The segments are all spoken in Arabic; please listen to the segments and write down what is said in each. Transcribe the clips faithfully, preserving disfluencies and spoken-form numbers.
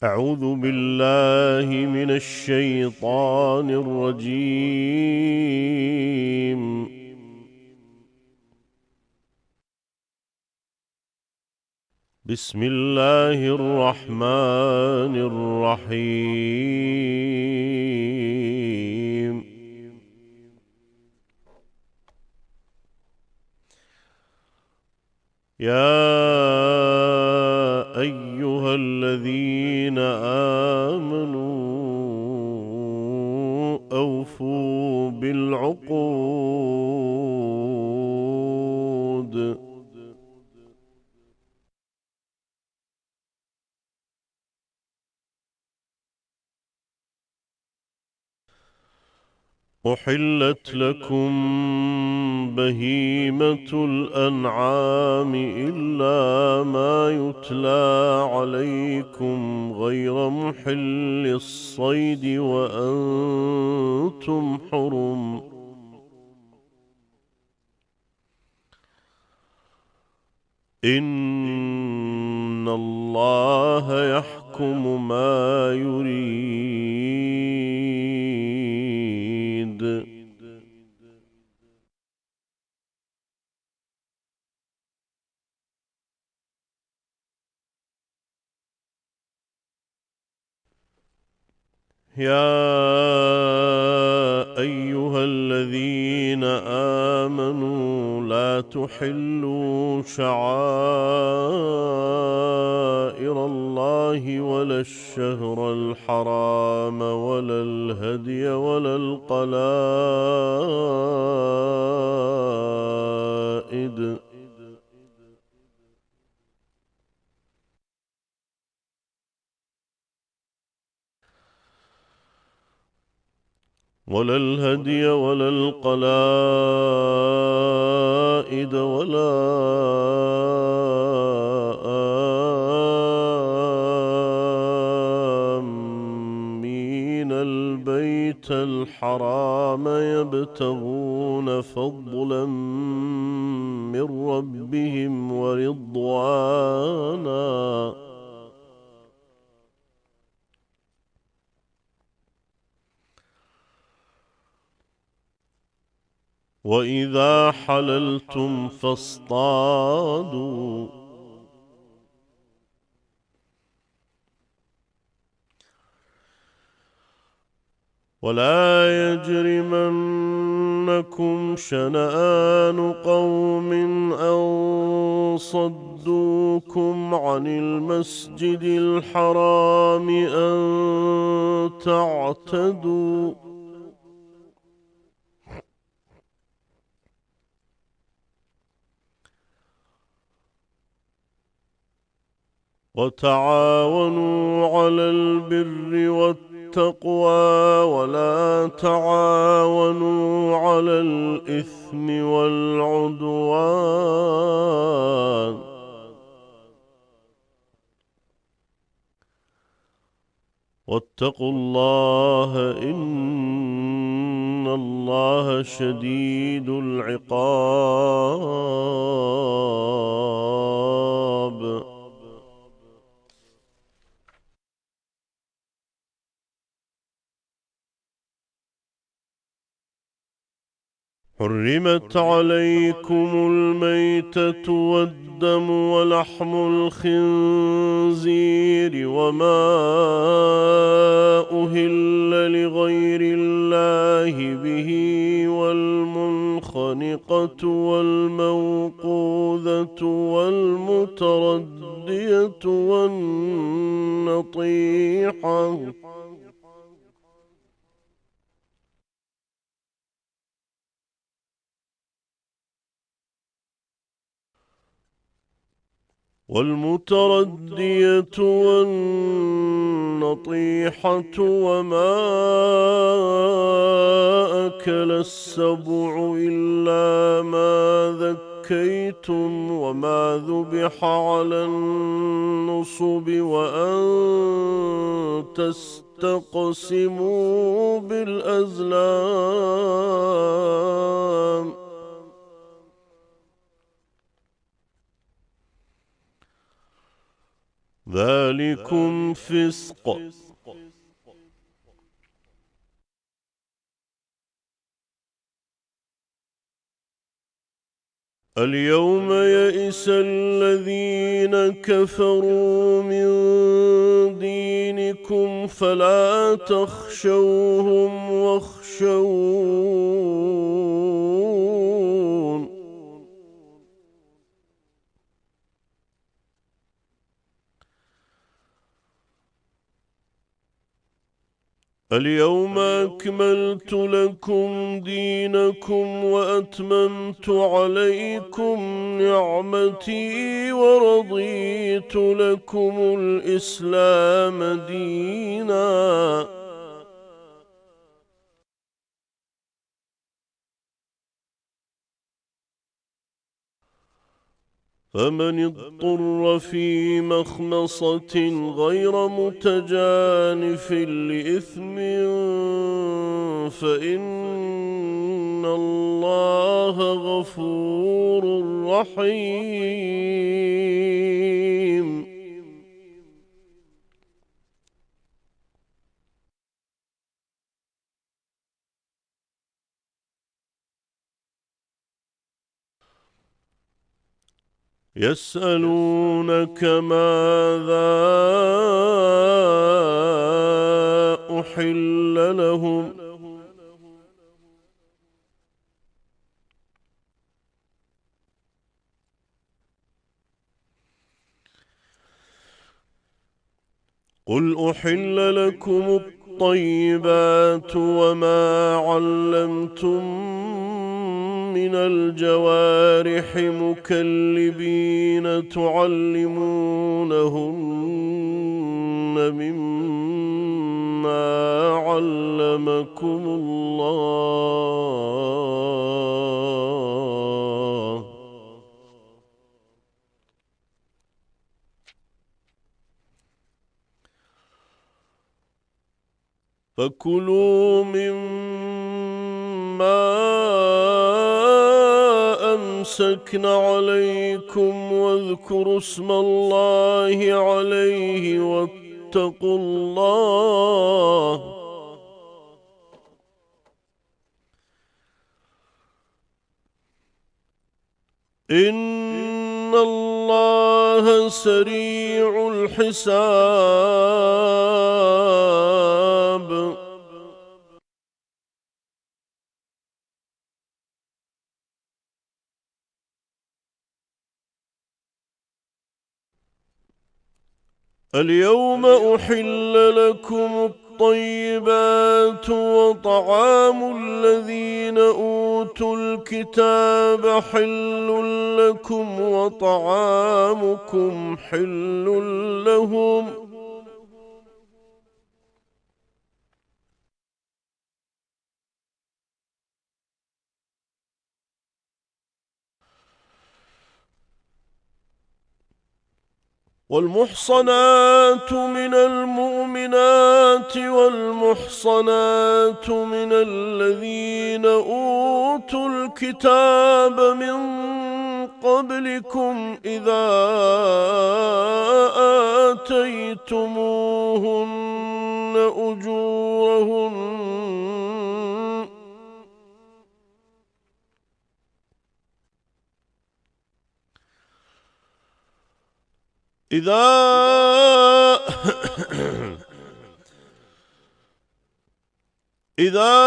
أعوذ بالله من الشيطان الرجيم. بسم الله الرحمن الرحيم. يا أيها الذين آمنوا أوفوا بالعقود. أحلت لكم بهيمة الأنعام إلا ما يتلى عليكم غير محل الصيد وأنتم حرم. إن الله يحكم ما يريد. يا أيها الذين آمنوا لا تحلوا شعائر الله ولا الشهر الحرام ولا الهدي ولا القلائد ولا الهدي ولا القلائد ولا آمين البيت الحرام يبتغون فضلا من ربهم ورضوانا. وإذا حللتم فاصطادوا ولا يجرمنكم شنآن قوم أن صدوكم عن المسجد الحرام أن تعتدوا وتعاونوا على البر والتقوى ولا تعاونوا على الإثم والعدوان. واتقوا الله إن الله شديد العقاب. حرمت عليكم الميتة والدم ولحم الخنزير وما أهل لغير الله به والمنخنقة والموقوذة والمتردية والنطيحة والمتردية والنطيحة وما أكل السبع إلا ما ذكيتم وما ذبح على النصب وأن تستقسموا بالأزلام. ذلكم فسق. اليوم يئس الذين كفروا من دينكم فلا تخشوهم واخشون. اليوم أكملت لكم دينكم وأتممت عليكم نعمتي ورضيت لكم الإسلام دينا. فمن اضطر في مخمصة غير متجانف لإثم فإن الله غفور رحيم. يسألونك ماذا أحل لهم قل أحل لكم الطيبات وما علمتم من الجوارح مكلبين تعلمونهن مما علمكم الله. فكلوا مما أمسكن عليكم واذكروا اسم الله عليه واتقوا الله إن الله سريع الحساب. اليوم أحل لكم الطيبات وطعام الذين أوتوا الكتاب حل لكم وطعامكم حل لهم والمحصنات من المؤمنات والمحصنات من الذين أوتوا الكتاب من قبلكم إذا آتيتموهن أجورهن إذا إذا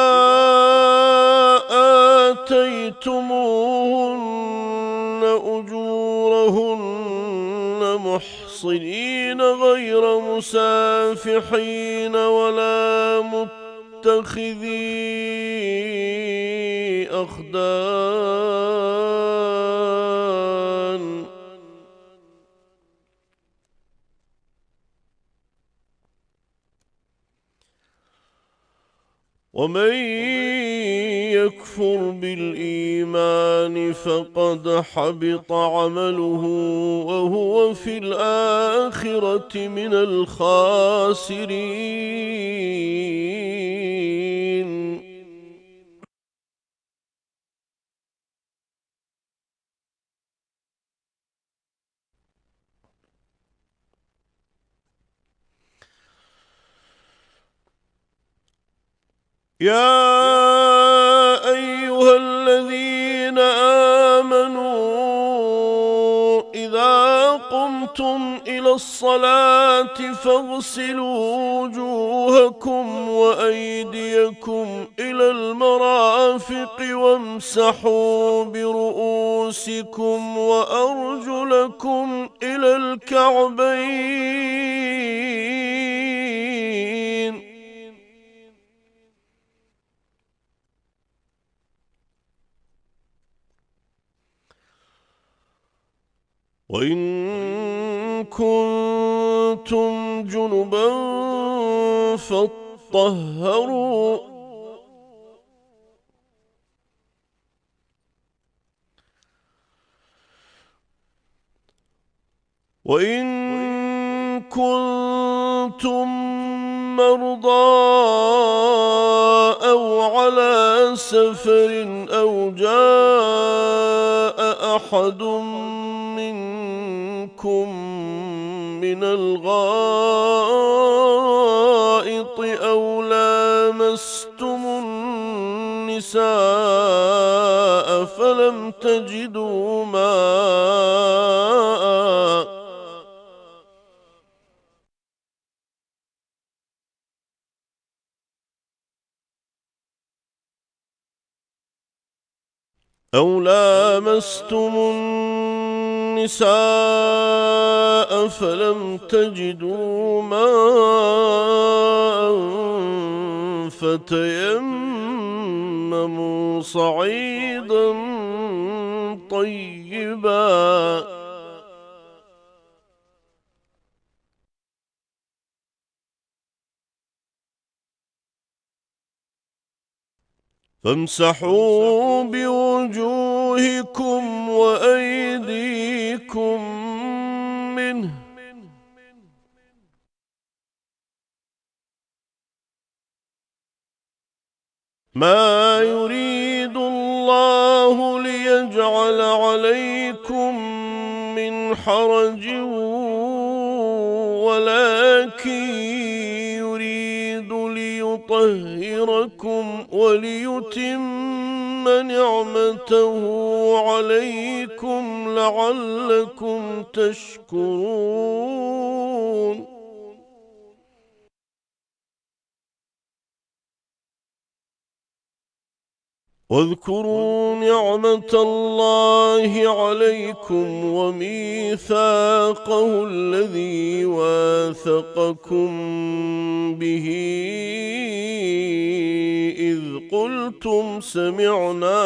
آتيتموهن أجورهن محصنين غير مسافحين ولا متخذي أخدان ومن يكفر بالإيمان فقد حبط عمله وهو في الآخرة من الخاسرين. يا أيها الذين آمنوا إذا قمتم إلى الصلاة فاغسلوا وجوهكم وأيديكم إلى المرافق وامسحوا برؤوسكم وأرجلكم إلى الكعبين. وإن كنتم جنبا فاطهروا وإن كنتم مرضى أو على سفر أو جاء أحد منكم من الغائط أو لامستم النساء فلم تجدوا ماء أو لامستم النساء فلم تجدوا ماء فتيمموا صعيدا طيبا فامسحوا بوجوهكم وأيديكم منه، ما يريد الله ليجعل عليكم من حرج ولكن يريد ليطهركم وليتم نعمته عليكم لعلكم تشكرون. واذكروا نعمة الله عليكم وميثاقه الذي واثقكم به إذ قلتم سمعنا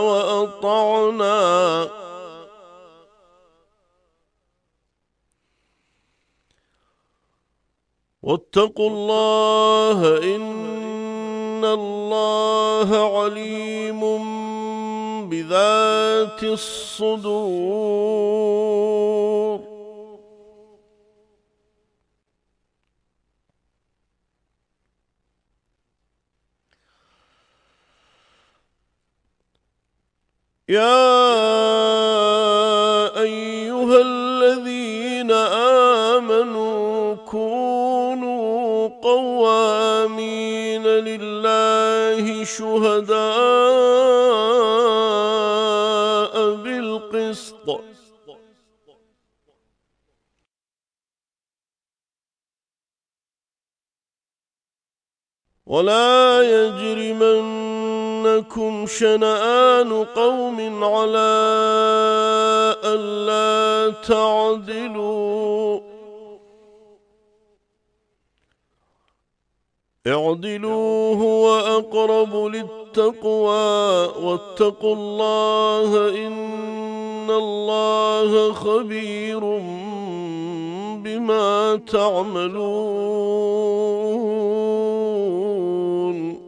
وأطعنا واتقوا الله إن الله عليم بذات الصدور. يا أيها الذين آمنوا كونوا قوامين لله شهداء بالقسط ولا يجرمنكم شنآن قوم على ألا تعدلوا اعدلوا هو أقرب للتقوى واتقوا الله إن الله خبير بما تعملون.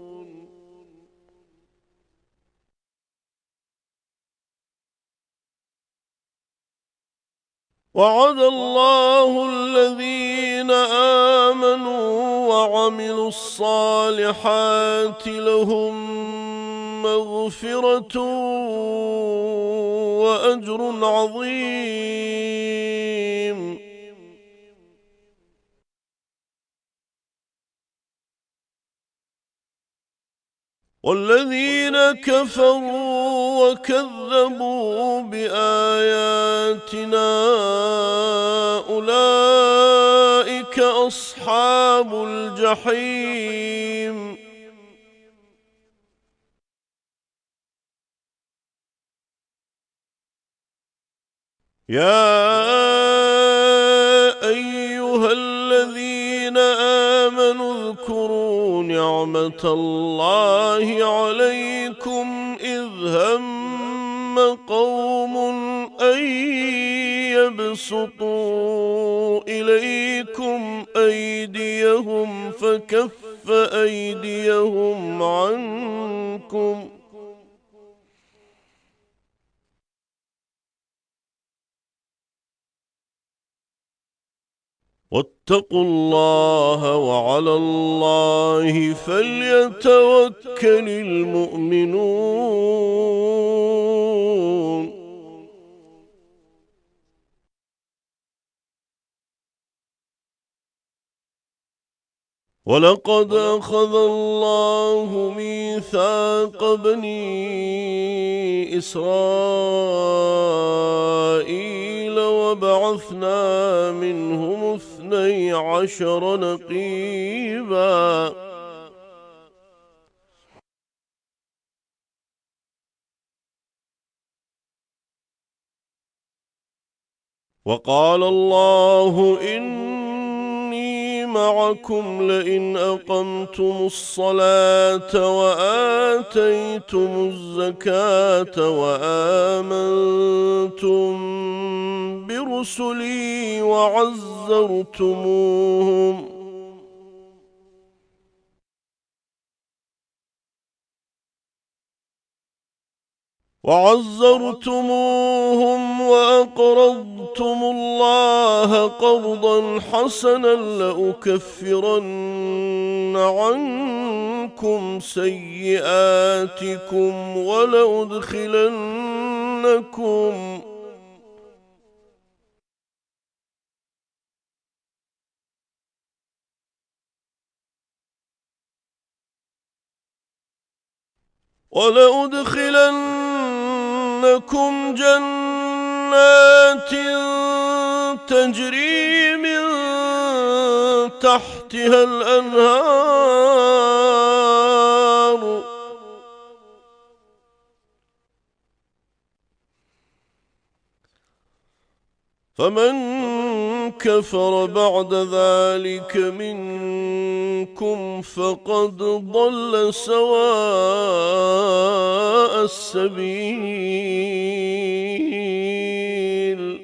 وعد الله الذين آمنوا وعملوا الصالحات لهم مغفرة وأجر عظيم. والذين كفروا وكذبوا بآياتنا أولئك أصحاب الجحيم. يا أيها الذين آمنوا اذكروا نعمة الله عليكم إذ هم قوم أن يبسطوا إليكم أيديهم فكف أيديهم عنكم واتقوا الله وعلى الله فليتوكل المؤمنون. ولقد أخذ الله ميثاق بني إسرائيل وبعثنا منهم اثني عشر نقيبا وقال الله إني معكم لئن أقمتم الصلاة وآتيتم الزكاة وآمنتم برسلي وعزرتموهم وعزرتموهم وأقرضتم الله قرضا حسنا لأكفرن عنكم سيئاتكم ولأدخلنكم ولأدخلنكم جنات تجري من تحتها الأنهار فمن كفر بعد ذلك منكم فقد ضل سواء السبيل.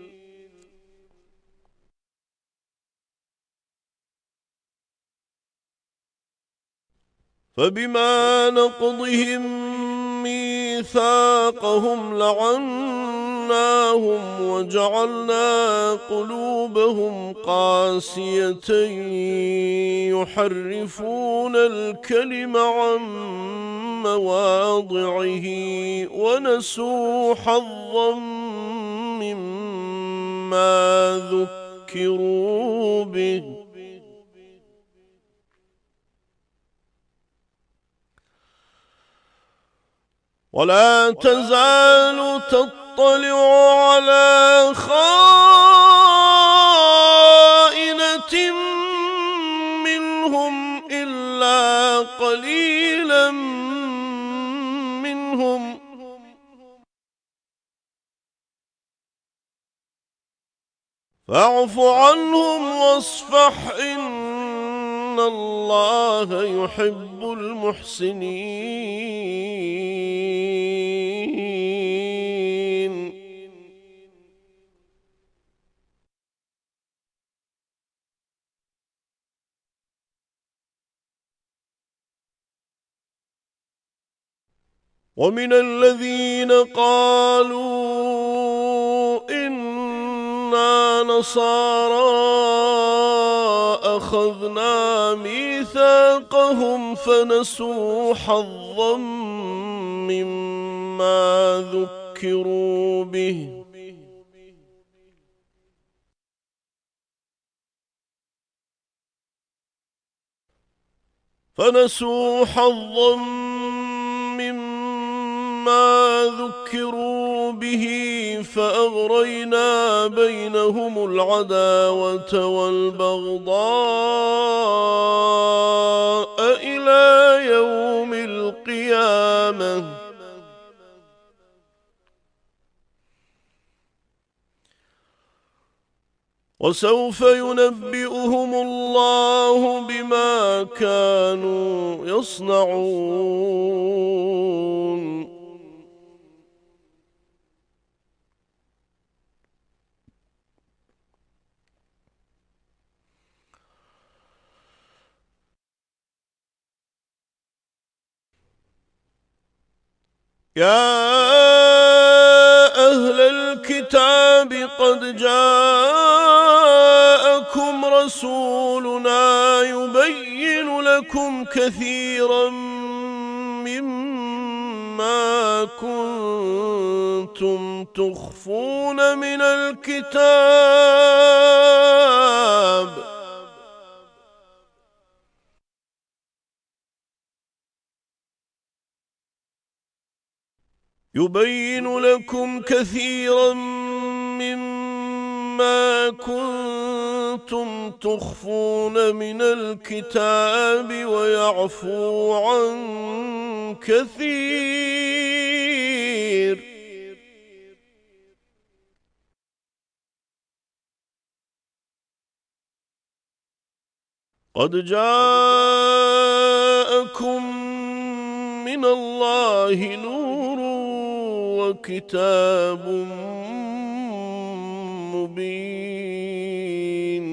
فبما نقضهم ميثاقهم لعناهم وجعلنا قلوبهم قاسية يحرفون الكلم عن مواضعه ونسوا حظا مما ذكروا به ولا تزال تطلع على خائنة منهم إلا قليلا منهم فاعف عنهم واصفح إن الله يحب المحسنين. ومن الذين قالوا إنا نصارى أخذنا ميثاقهم فنسوا حظا مما ذكروا به فنسوا حظا ما ذكروا به فأغرينا بينهم العداوة والبغضاء إلى يوم القيامة وسوف ينبئهم الله بما كانوا يصنعون. يا أهل الكتاب قد جاءكم رسولنا يبين لكم كثيرا مما كنتم تخفون من الكتاب يبين لكم كثيرا مما كنتم تخفون من الكتاب ويعفو عن كثير. قد جاءكم من الله نور وكتاب مبين.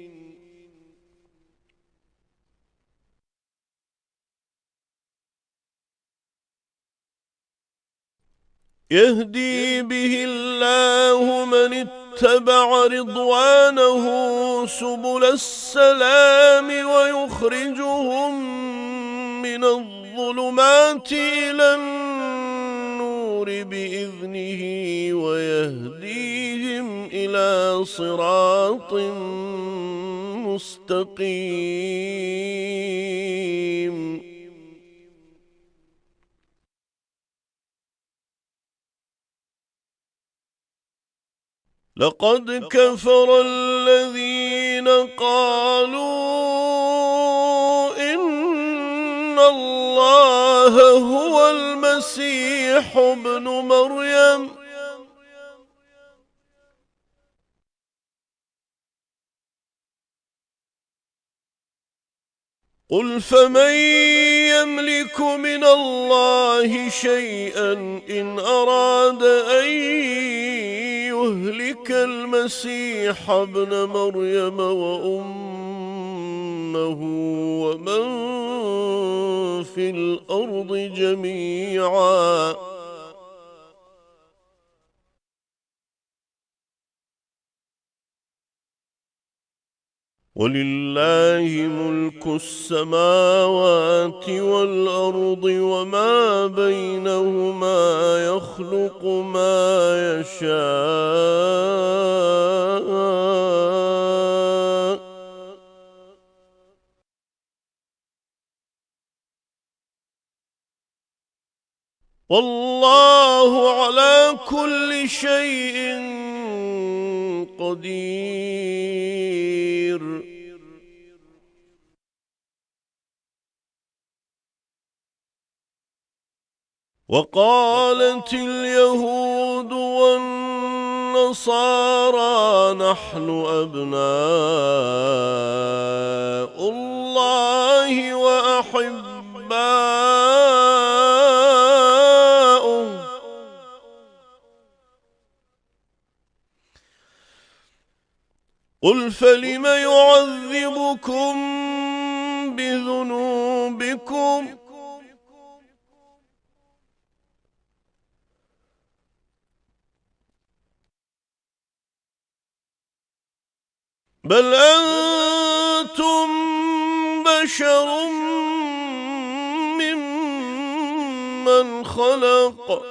يهدي به الله من اتبع رضوانه سبل السلام ويخرجهم من الظلمات إلى النور بإذنه ويهديهم إلى صراط مستقيم. لقد كفر الذين قالوا إن الله هو المسيح ابن مريم قل فمن يملك من الله شيئا إن أراد أن يهلك المسيح ابن مريم وأمه ومن في الأرض جميعا ولله ملك السماوات والأرض وما بينهما يخلق ما يشاء والله على كل شيء قدير. وقالت اليهود والنصارى نحن أبناء الله وأحباؤه قل فلم يعذبكم بذنوبكم بل أنتم بشر ممن خلق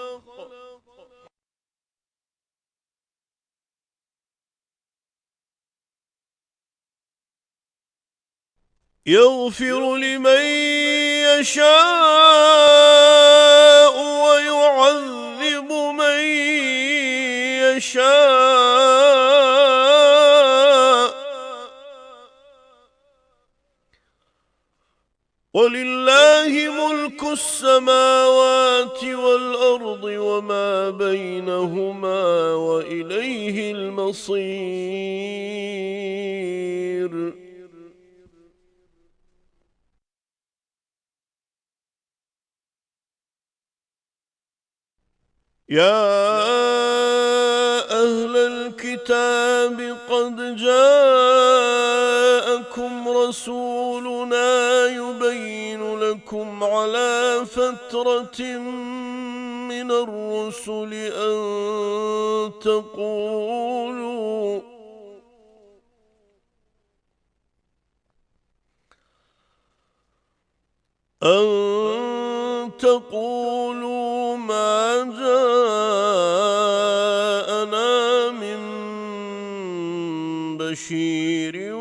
يغفر لمن يشاء ويعذب يشاء ولله ملك السماوات والأرض وما بينهما وإليه المصير يا أهل الكتاب قد جاءكم رسولنا يبين لكم على فترة من الرسل أن تقولوا أن تقولوا ما جاءنا من بشير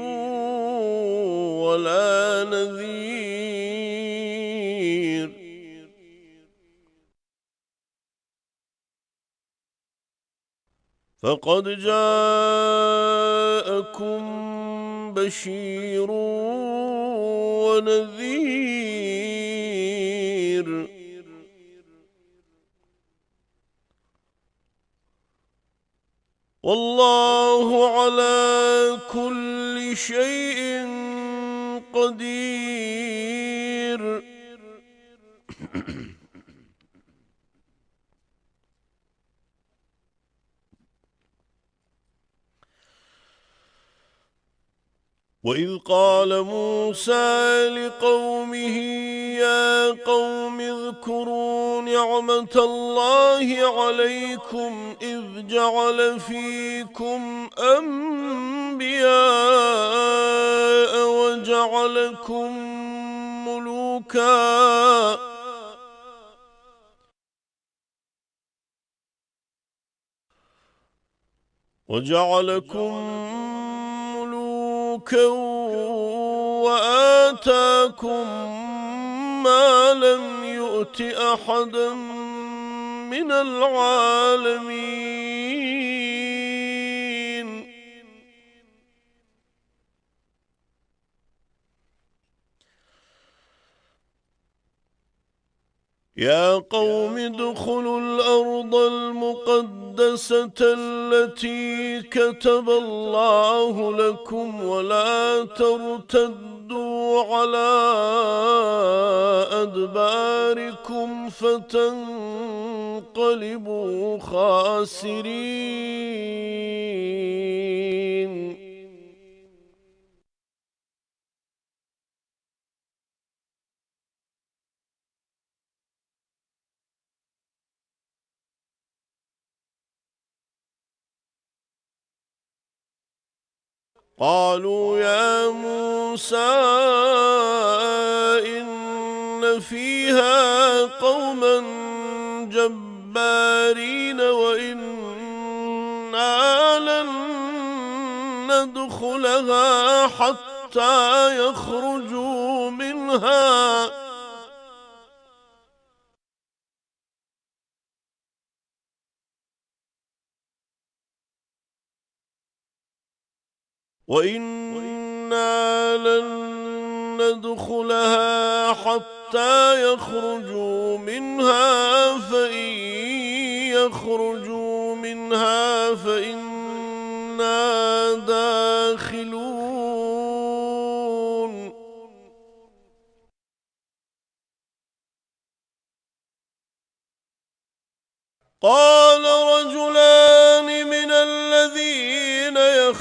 ولا نذير فقد جاءكم بشير ونذير والله على كل شيء قدير وإذ قال موسى لقومه يا قوم اذكروا نعمة الله عليكم إذ جعل فيكم أنبياء وجعلكم ملوكا وجعلكم ملوكا وآتاكم ما لم يؤت أحدا من العالمين يا قوم ادخلوا الأرض المقدسة التي كتب الله لكم ولا ترتدوا على أدباركم فتنقلبوا خاسرين قالوا يا موسى إن فيها قوما جبارين وإنا لن ندخلها حتى يخرجوا منها وإنا لن ندخلها حتى يخرجوا منها فإن يخرجوا منها فإنا داخلون قال رجلان من الذين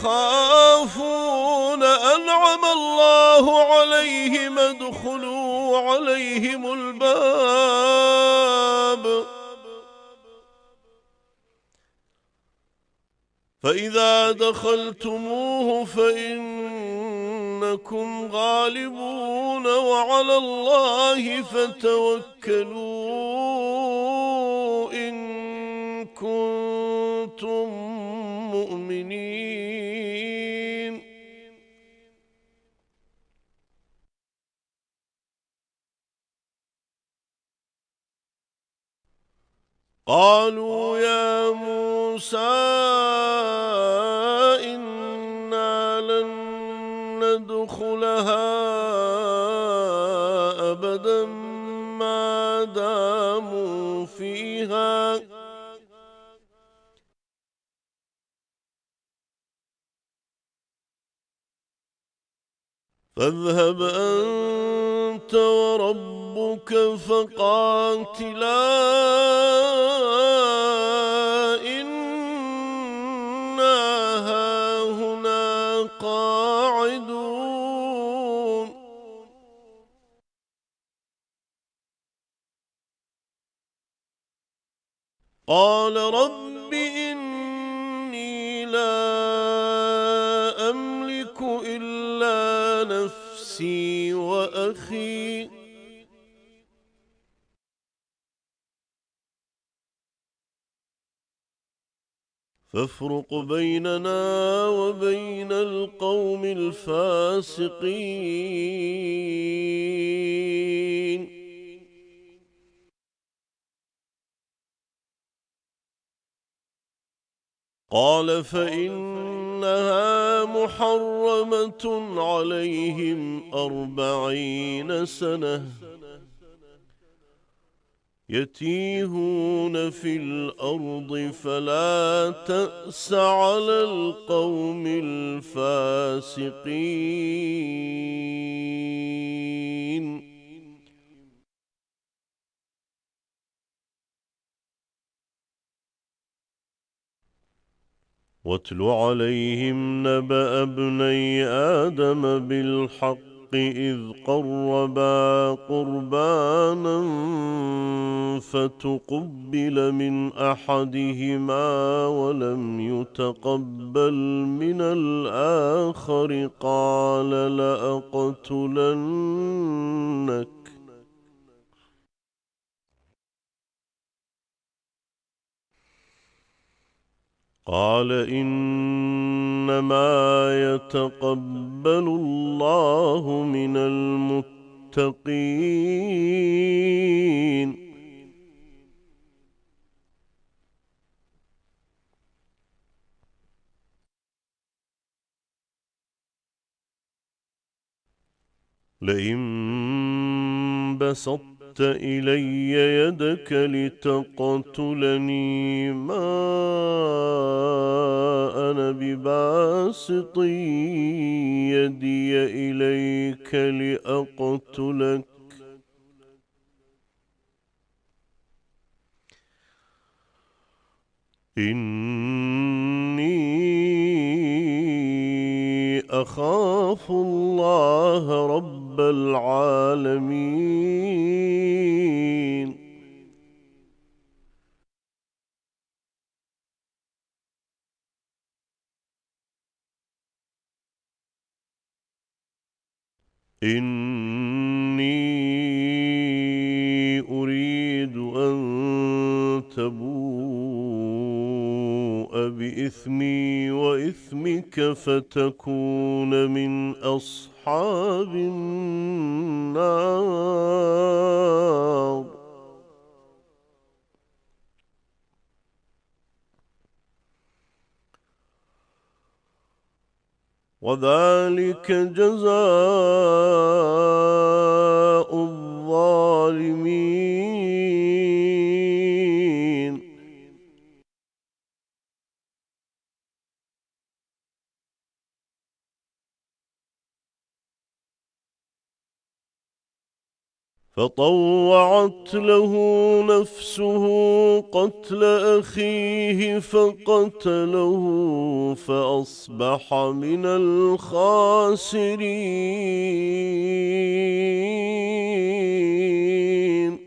يخافون أنعم الله عليهم ادخلوا عليهم الباب فإذا دخلتموه فإنكم غالبون وعلى الله فتوكلوا إن كنتم مؤمنين قالوا يا موسى موسى إنا لن ندخلها أبدا ما داموا فيها فاذهب أنت وربك فقاتلا إنا هاهنا قاعدون قال رب إني لا أملك إلا نفسي وأخي فافرق بيننا وبين القوم الفاسقين قال فإنها محرمة عليهم أربعين سنة يتيهون في الأرض فلا تأس على القوم الفاسقين واتل عليهم نبأ ابني آدم بالحق إذ قربا قربانا فتقبل من أحدهما ولم يتقبل من الآخر قال لأقتلنك قال إنما يتقبل الله من المتقين لئن بسطت إلي يدك لتقتلني ما أنا بباسط يدي إليك لأقتلك إني أخاف الله رب العالمين إني أريد أن تبوء بإثمي وإثمك فتكون من أصحاب النار وذلك جزاء الظالمين فطوعت له نفسه قتل أخيه فقتله فأصبح من الخاسرين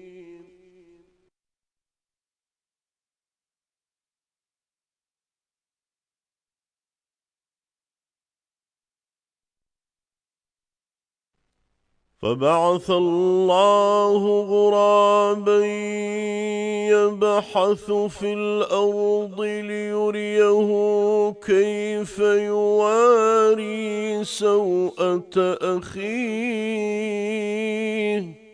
فبعث الله غرابا يبحث في الأرض ليريه كيف يواري سوءة أخيه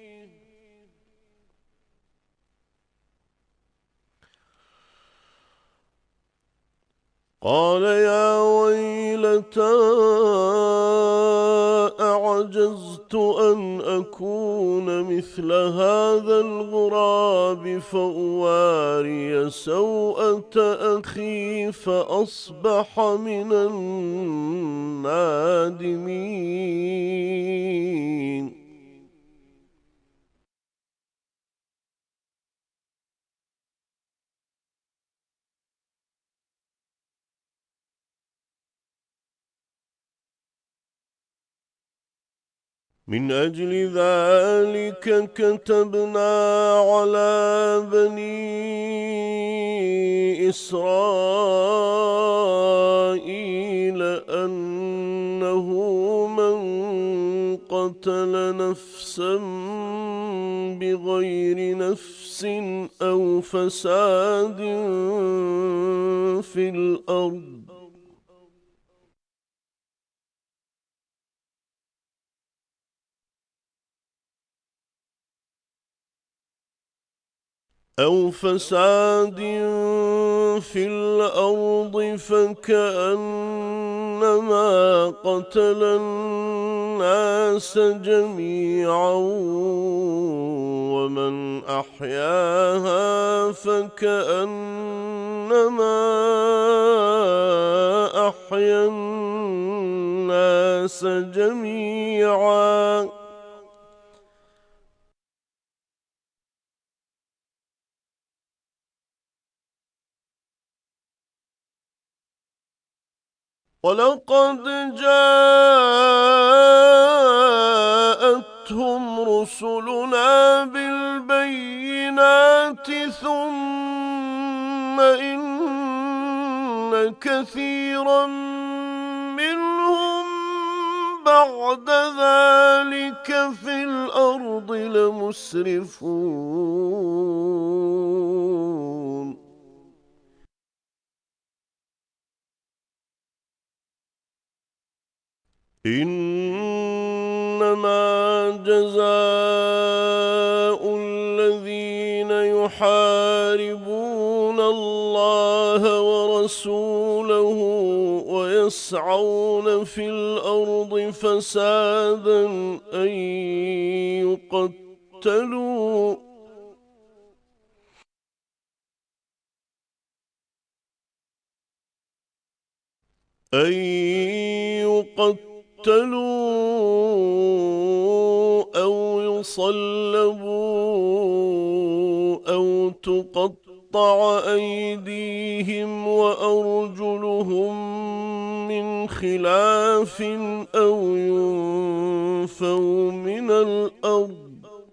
قال يا ويلتى أعجزت أن أكون مثل هذا الغراب فأواري سوءة أخي فأصبح من النادمين. من أجل ذلك كتبنا على بني إسرائيل أنه من قتل نفسا بغير نفس أو فساد في الأرض أو فساد في الأرض فكأنما قتل الناس جميعا ومن أحياها فكأنما أحيا الناس جميعا. ولقد جاءتهم رسلنا بالبينات ثم إن كثيرا منهم بعد ذلك في الأرض لمسرفون. إنما جزاء الذين يحاربون الله ورسوله ويسعون في الأرض فسادا أن يقتلوا أن يقتلوا اقتلوا أو يصلبوا أو تقطع أيديهم وأرجلهم من خلاف أو ينفوا من الأرض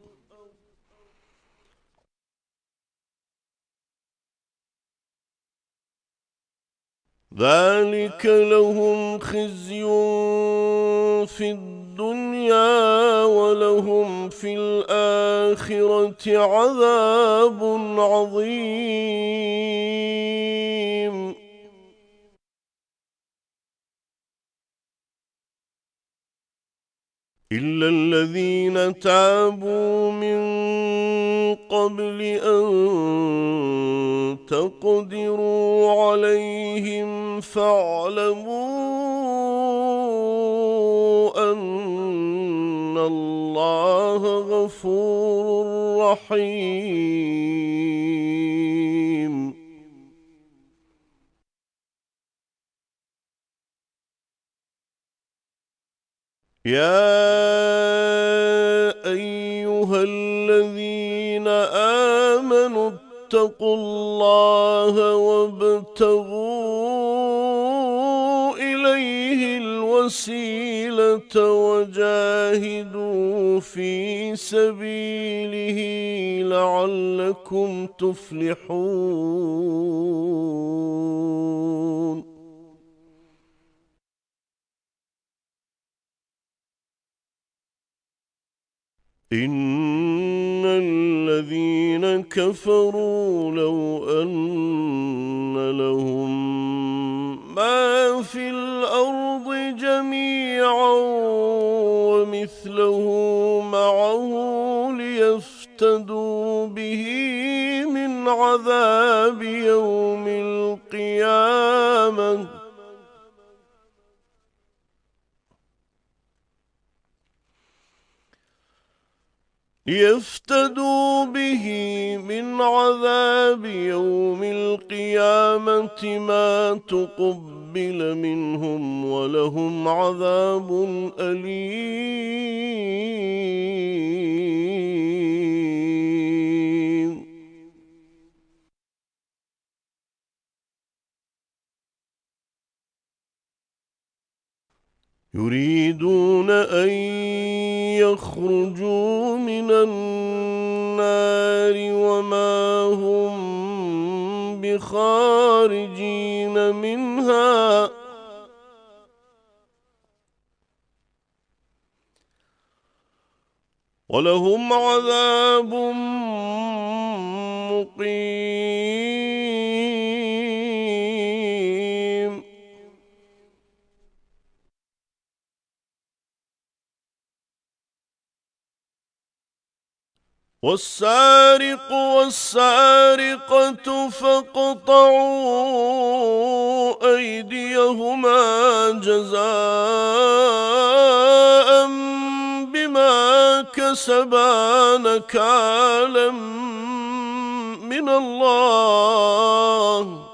ذلك لهم خزي في الدنيا ولهم في الآخرة عذاب عظيم. إلا الذين تابوا من قبل أن تقدروا عليهم فاعلموا أن الله غفور رحيم. يا أيها الذين آمنوا اتقوا الله وابتغوا إليه الوسيلة وجاهدوا في سبيله لعلكم تفلحون. إن الذين كفروا لو أن لهم ما في الأرض جميعا ومثله معه ليفتدوا به من عذاب يوم القيامة القيامة ليفتدوا به من عذاب يوم القيامة ما تقبل منهم ولهم عذاب أليم. يريدون أن يخرجوا من النار وما هم بخارجين منها ولهم عذاب مقيم. والسارق والسارقة فاقطعوا أيديهما جزاء بما كسبا نكالا من الله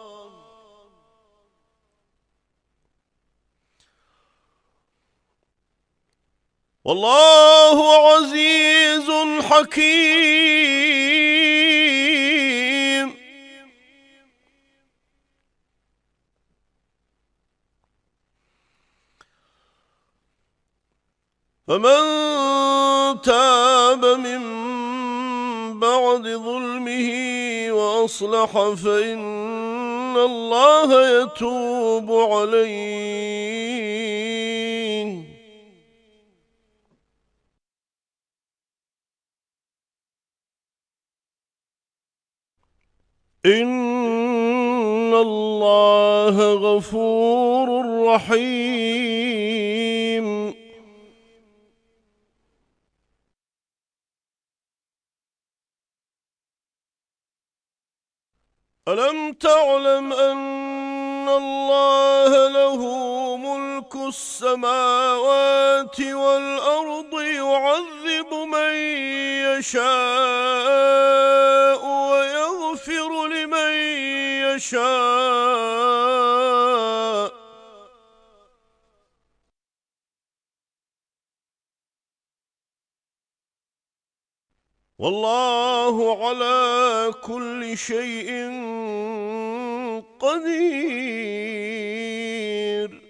والله عزيز حكيم. فمن تاب من بعد ظلمه وأصلح فإن الله يتوب عليه. إن الله غفور رحيم. ألم تعلم أن الله له ملك السماوات والأرض يعذب من يشاء ويغفر لمن يشاء والله على كل شيء قدير.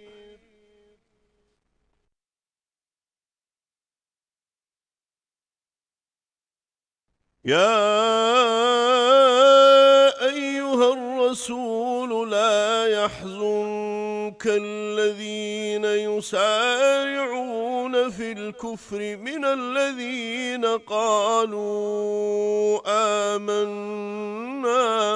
يا أيها الرسول لا يحزنك الذين يسارعون في الكفر من الذين قالوا آمنا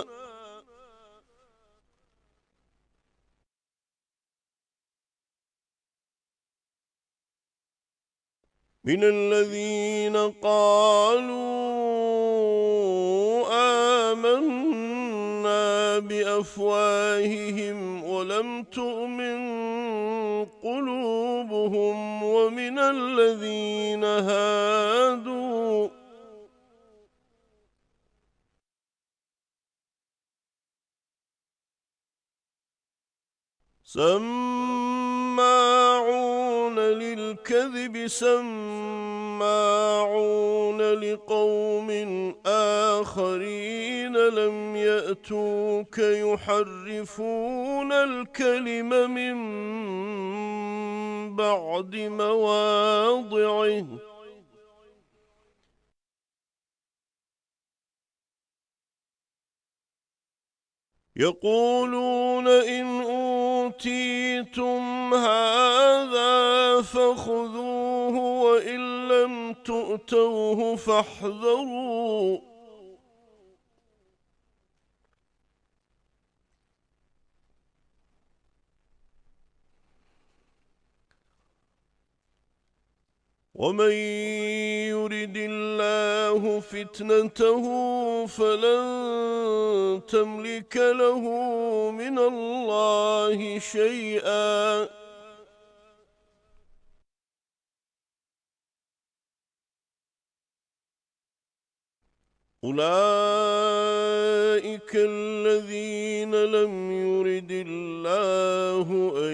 من الذين قالوا آمنا بأفواههم ولم تؤمن قلوبهم ومن الذين هادوا سماعون للكذب سماعون لقوم آخرين لم يأتوك يحرفون الكلم من بعد مواضعه يقولون إن أوتيتم هذا فخذوه وإن لم تؤتوه فاحذروا ومن يرد الله فتنته فلن تملك له من الله شيئا. أولئك الذين لم يرد الله أن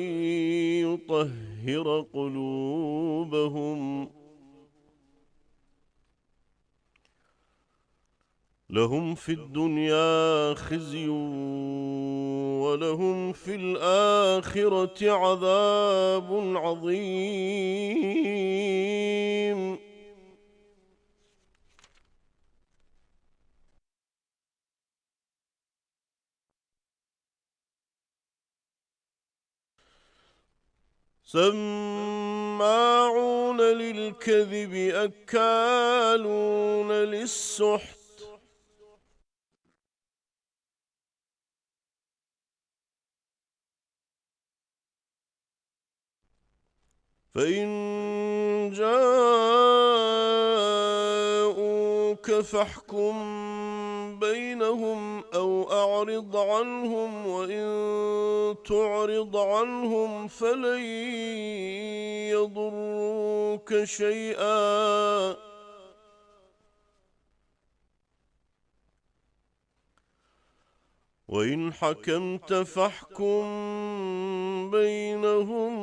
يطهر قلوبهم، لهم في الدنيا خزي ولهم في الآخرة عذاب عظيم. سماعون للكذب أكالون للسحت، فإن جاءوك فاحكم بينهم أو أعرض عنهم، وإن تعرض عنهم فلن يضروك شيئا، وإن حكمت فاحكم بينهم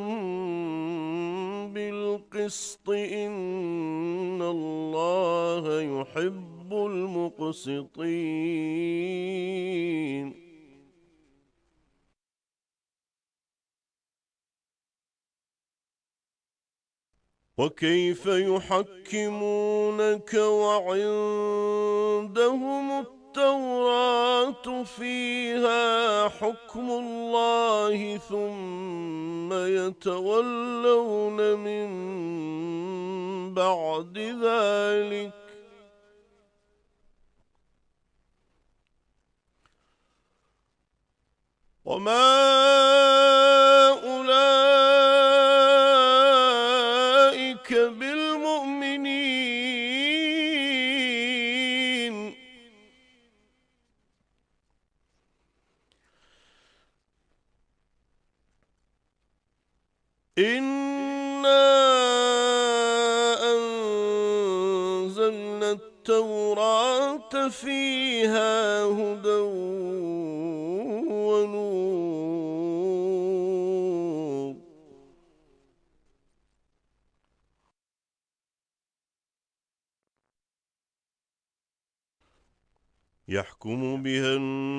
بالقسط إن الله يحب المقسطين. وكيف يحكمونك وعندهم التوراة فيها حكم الله ثم يتولون من بعد ذلك، وما أولئك بالمؤمنين. إنا أنزلنا التوراة فيها هدى ونور، يحكم بها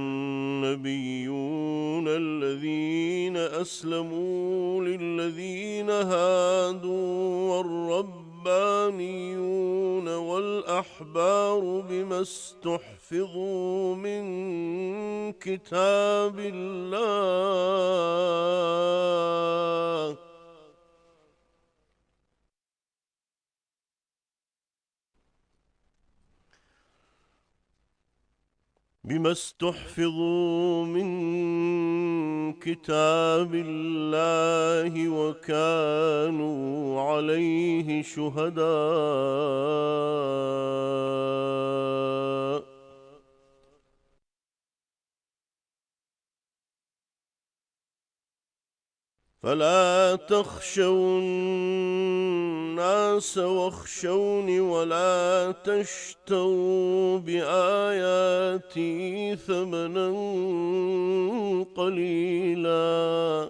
النبيون الذين أسلموا للذين هادوا والربانيون والأحبار بما استحفظوا من كتاب الله، بما استحفظوا من كتاب الله وكانوا عليه شهداء. فلا تخشوا الناس واخشوني ولا تشتروا بآياتي ثمنا قليلا،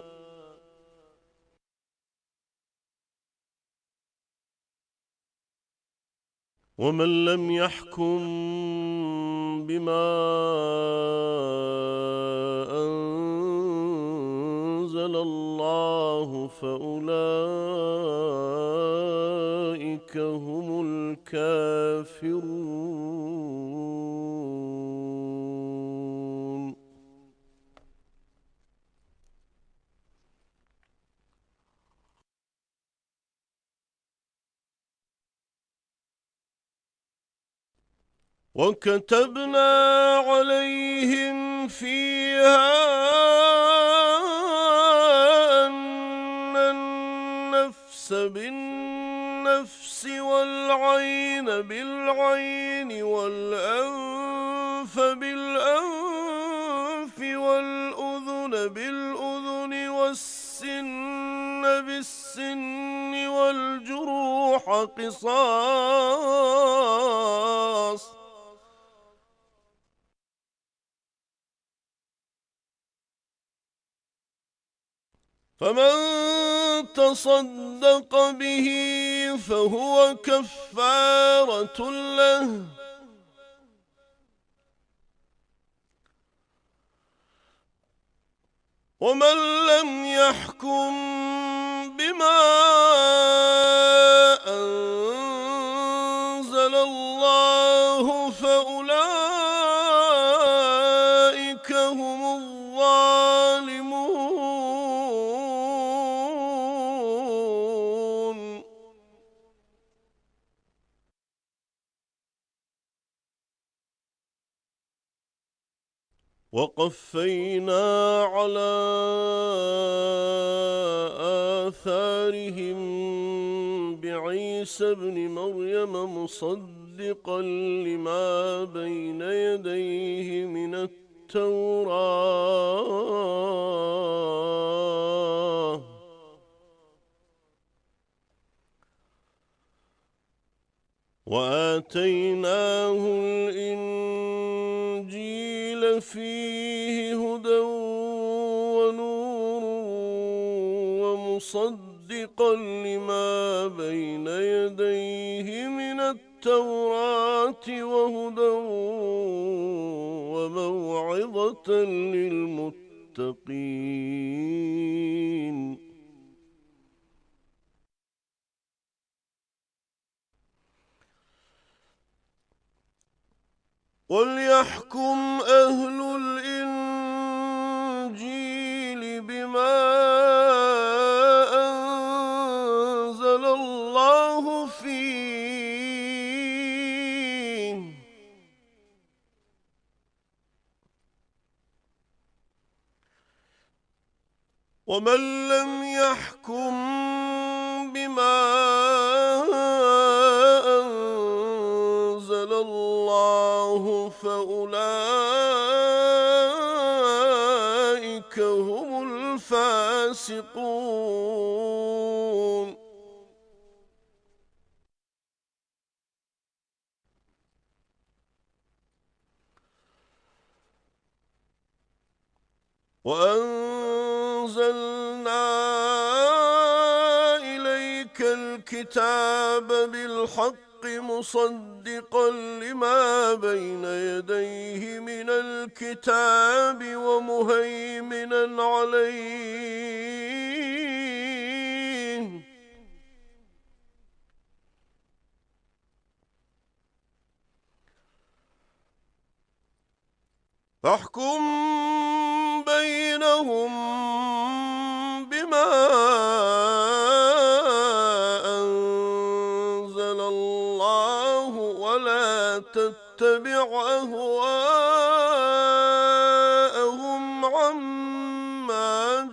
ومن لم يحكم بما أنزل الله فأولئك هم الكافرون. وكتبنا عليهم فيها أن النفس بالنفس بالنفس والعين بالعين والأنف بالأنف والأذن بالأذن والسن بالسن والجروح قصاص. فمن تصدق به فهو كفارة له، ومن لم يحكم بما أنزل الله فأولئك هم الظالمون. وقفينا على آثارهم بعيسى ابن مريم مصدقا لما بين يديه من التوراة، وآتيناه الإنجيل فيه هدى ونور ومصدقا لما بين يديه من التوراة وهدى وموعظة للمتقين. وليحكم أهل الإنجيل بما أنزل الله فيه، ومن لم يحكم بما أنزل الله فأولئك هم الفاسقون. وأنزلنا إليك الكتاب بالحق مصدقا لما بين يديه من الكتاب ومهيمنا عليه، فاحكم بينهم بما أنزل الله ولا تتبع أهواءهم عما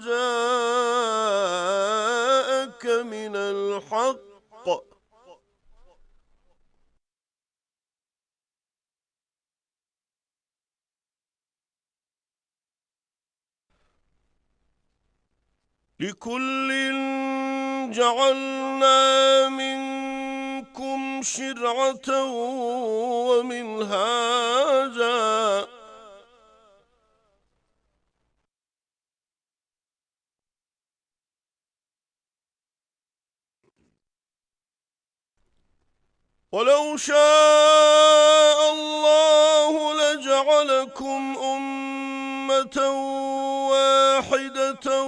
جاءك من الحق، لكل جعلنا منكم شرعة ومنهاجا ولو شاء الله لجعلكم أمة واحدة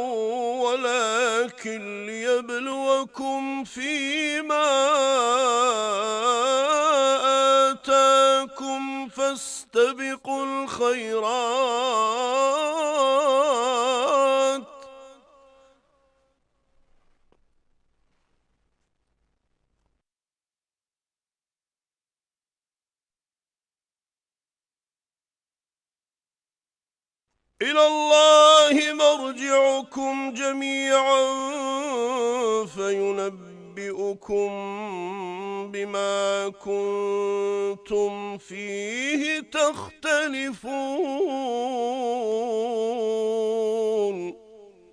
ولكن ليبلوكم فيما آتاكم فاستبقوا الخيرات إلى الله مرجعكم جميعا فينبئكم أنبئكم بما كنتم فيه تختلفون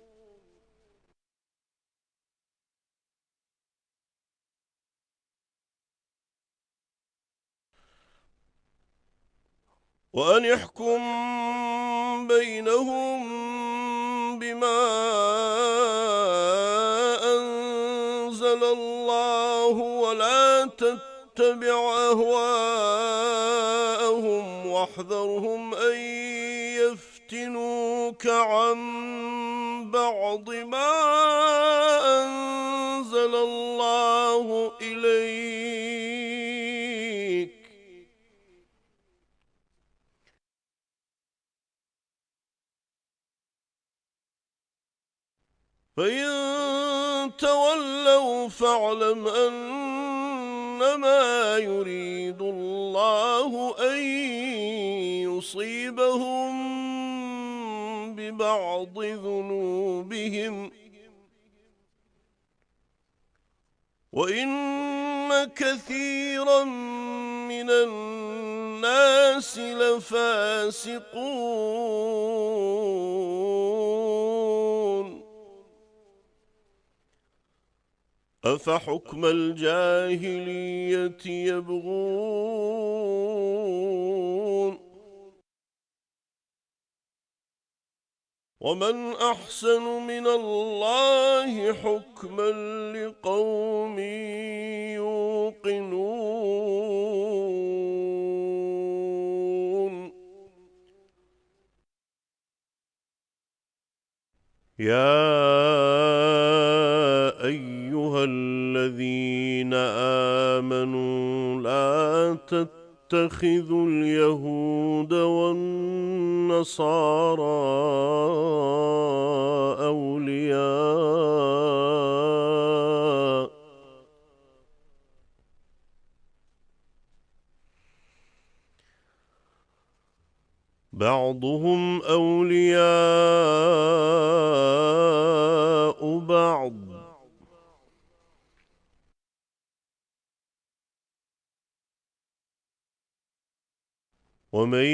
وأن يحكم بينهم بما أنزل الله ولا تتبع أهواءهم واحذرهم أن يفتنوك عن بعض ما أنزل الله إليك فإن تولوا فاعلم أنما يريد الله أن يصيبهم ببعض ذنوبهم وإن كثيرا من الناس لفاسقون أفحكم الجاهلية يبغون ومن أحسن من الله حكما لقوم يوقنون يا أيها الذين آمنوا لا تتخذوا اليهود والنصارى أولياء بعضهم أولياء بعض ومن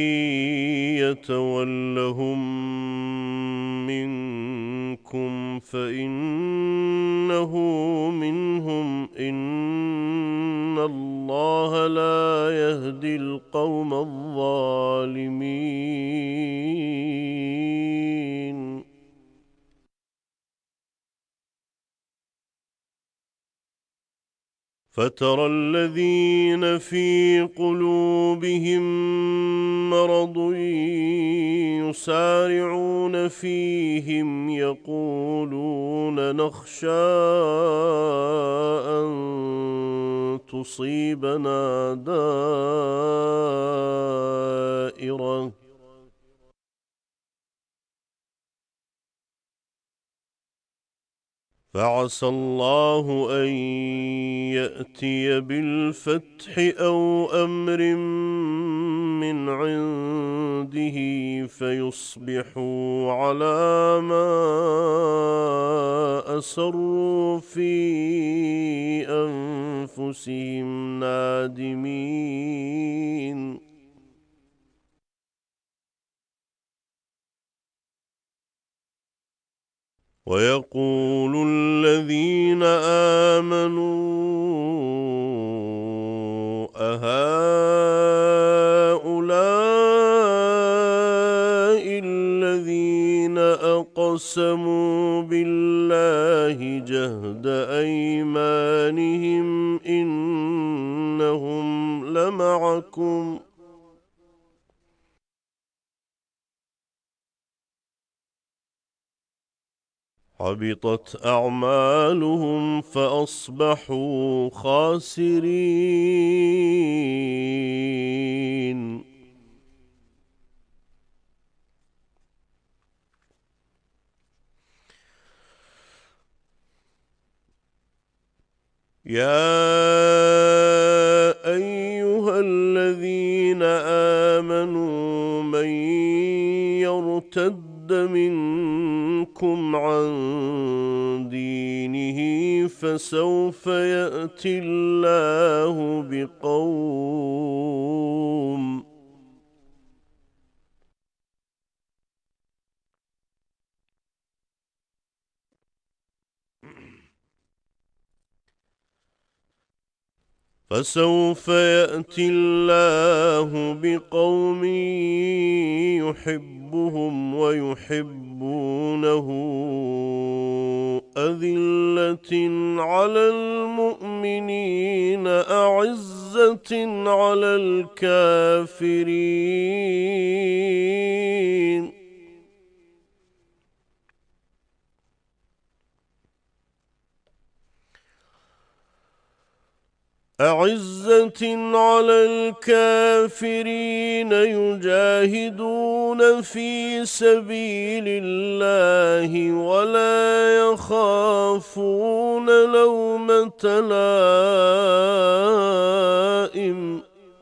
يتولهم منكم فإنه منهم إن الله لا يهدي القوم الظالمين فترى الذين في قلوبهم مرض يسارعون فيهم يقولون نخشى أن تصيبنا دائرة فعسى الله أن يأتي بالفتح أو أمر من عنده فيصبحوا على ما أسروا في أنفسهم نادمين ويقول الذين آمنوا أهؤلاء الذين أقسموا بالله جهد أيمانهم إنهم لمعكم حبطت أعمالهم فأصبحوا خاسرين يا أيها الذين آمنوا من يرتد منكم عن دينه فسوف يأتي الله بقوم فسوف يأتي الله بقوم يحبهم ويحبونه أذلة على المؤمنين أعزة على الكافرين أعزة على الكافرين يجاهدون في سبيل الله ولا يخافون لومة لائم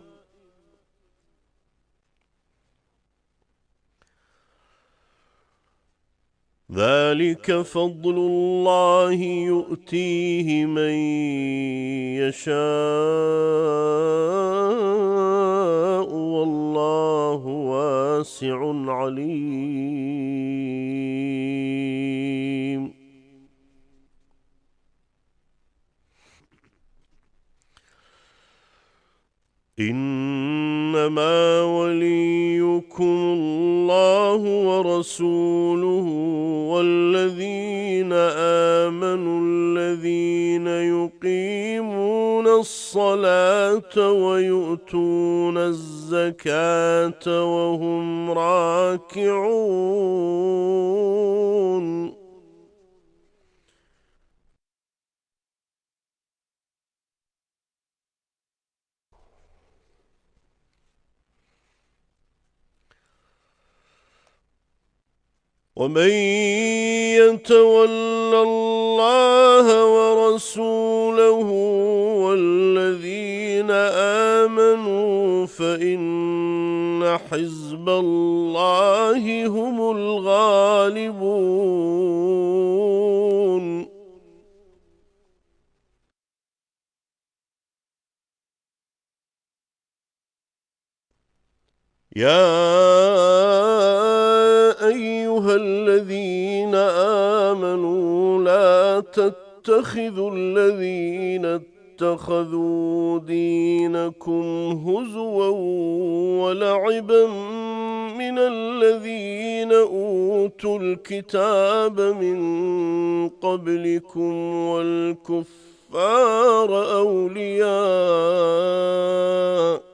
ذلك فضل الله يؤتيه من يشاء والله واسع عليم إنما وليكم الله ورسوله والذين آمنوا الذين يقيمون الصلاة ويؤتون الزكاة وهم راكعون ومن يتول الله ورسوله والذين آمنوا فإن حزب الله هم الغالبون يا أيها الذين آمنوا لا تتخذوا الذين اتخذوا دينكم هزوا ولعبا من الذين أوتوا الكتاب من قبلكم والكفار أولياء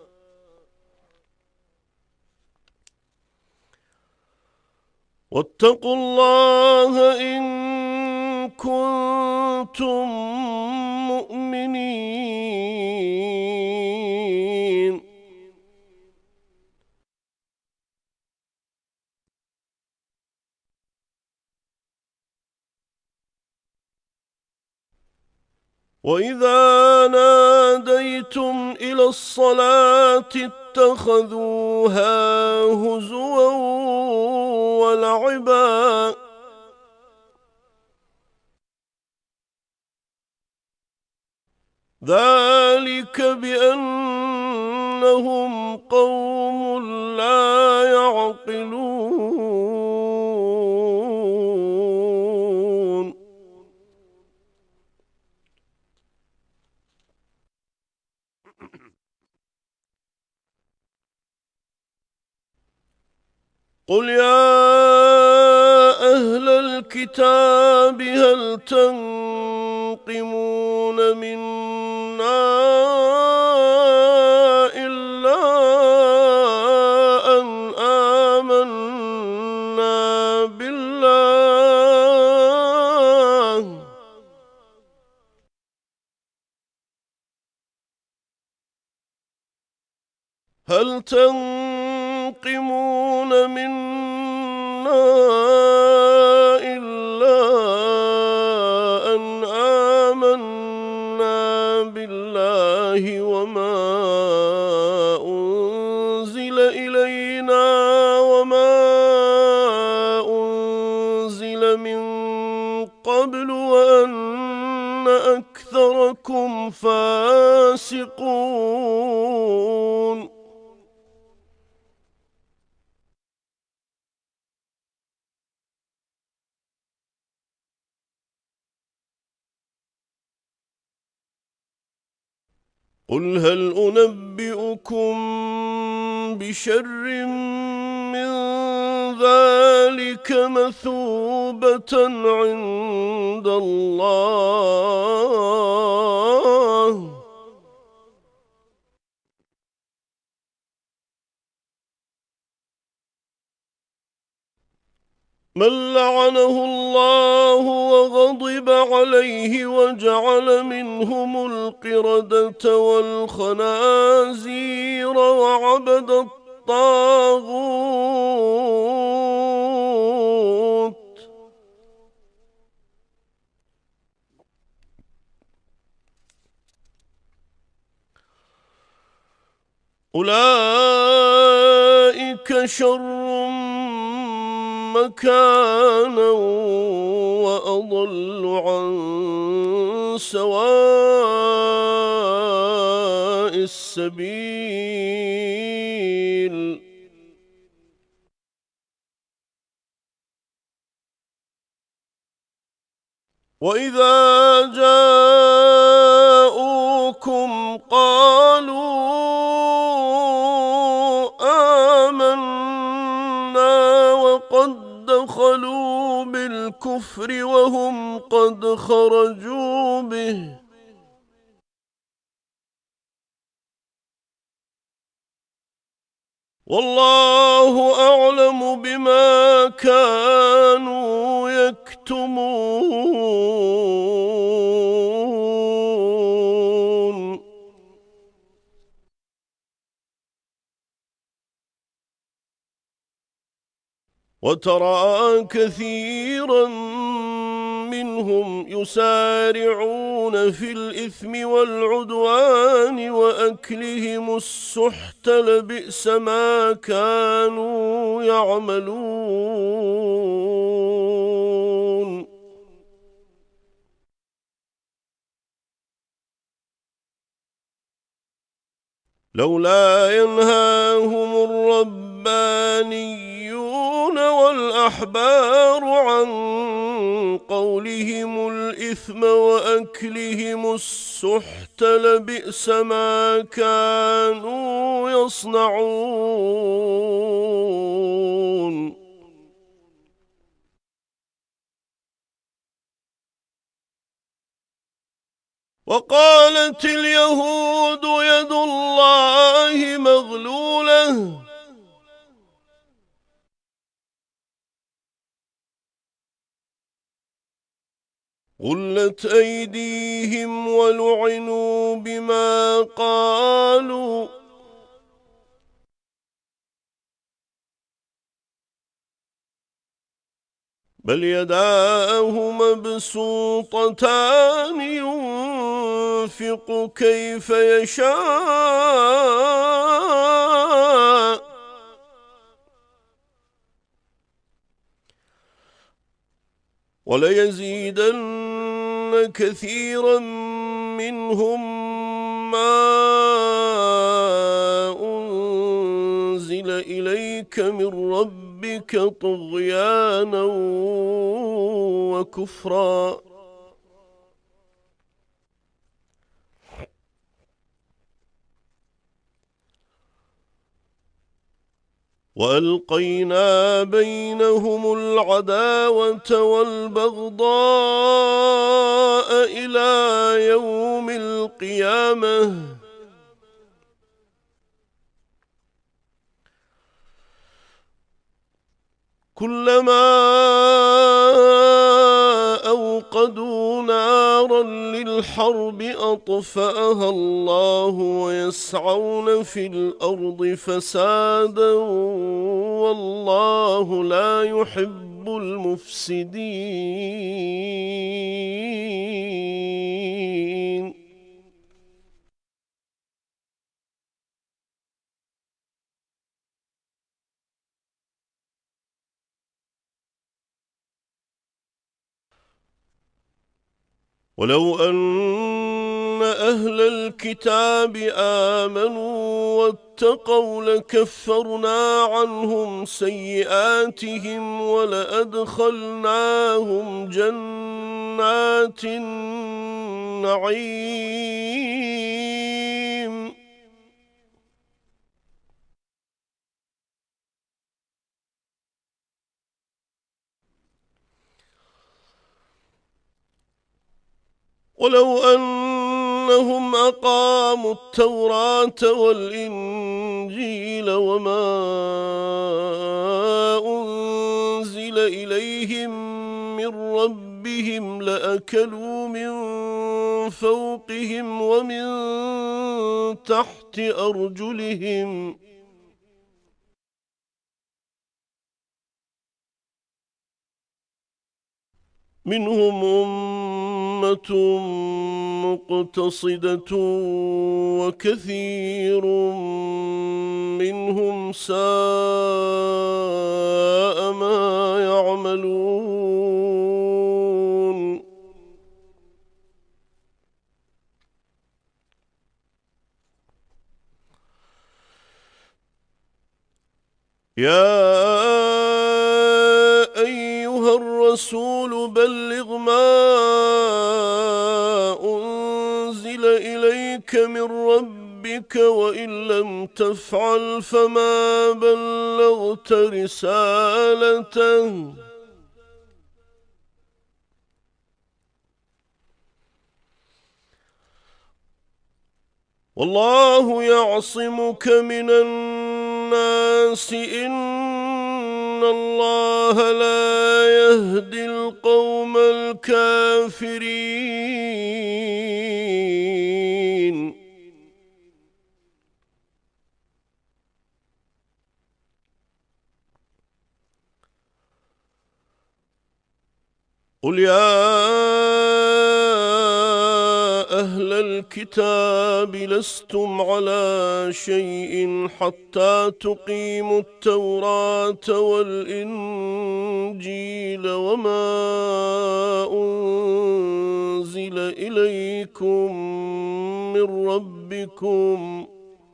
واتقوا الله إن كنتم مؤمنين وإذا ناديتم إلى الصلاة اتخذوها هزوا ولعبا ذلك بأنهم قوم لا يعقلون قل يا أهل الكتاب هل تنقمون منا إلا أن آمنا بالله هل تنقمون منا إلا أن آمنا بالله وما أنزل إلينا وما أنزل من قبل وأن فاسقون قل هل أنبئكم بشر من ذلك مثوبة عند الله من لعنه الله وغضب عليه وجعل منهم القردة والخنازير وعبد الطاغوت أولئك شر مكانا وأضل عن سواء السبيل وإذا جاءوكم قالوا آمنا وقد دخلوا بالكفر وهم قد خرجوا به والله أعلم بما كانوا يكتمون وترى كثيرا منهم يسارعون في الإثم والعدوان وأكلهم السحت لبئس ما كانوا يعملون لولا ينهاهم الربانيون والأحبار عن قولهم الإثم وأكلهم السحت لبئس ما كانوا يصنعون وقالت اليهود يد الله مغلولة غلت أيديهم ولعنوا بما قالوا بل يداه مبسوطتان ينفق كيف يشاء وليزيدن كثيرا منهم ما أنزل إليك من ربك طغيانا وكفرا وألقينا بينهم العداوة والبغضاء إلى يوم القيامة كلما أوقدوا نارا للحرب أطفأها الله ويسعون في الأرض فسادا والله لا يحب المفسدين ولو أن أهل الكتاب آمنوا واتقوا لكفرنا عنهم سيئاتهم ولأدخلناهم جنات النعيم. ولو أنهم أقاموا التوراة والإنجيل وما أنزل إليهم من ربهم لأكلوا من فوقهم ومن تحت أرجلهم منهم أمة مقتصدة وكثير منهم ساء ما يعملون. يا أيها الرسول بلغ ما أنزل إليك من ربك وإن لم تفعل فما بلغت رسالته والله يعصمك من الناس إن الله لا يهدي القوم الكافرين. قل يا أهل الكتاب لستم على شيء حتى تقيموا التوراة والإنجيل وما أنزل إليكم من ربكم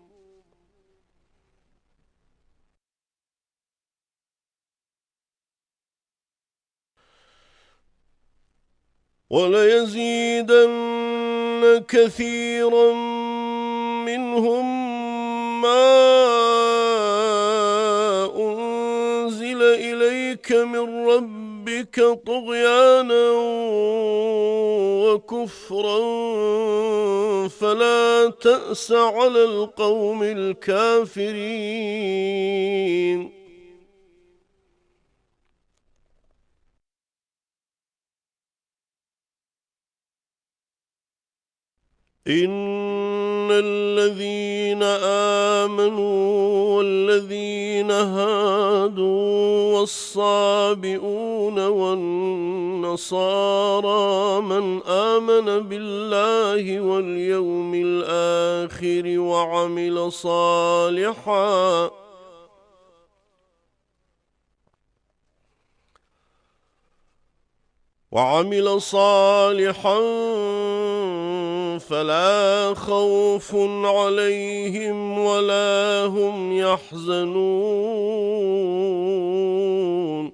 وليزيدن كثيرا منهم ما أنزل إليك من ربك طغيانا وكفرا فلا تأس على القوم الكافرين. إن الذين آمنوا والذين هادوا والصابئون والنصارى من آمن بالله واليوم الآخر وعمل صالحاً وعمل صالحا فلا خوف عليهم ولا هم يحزنون.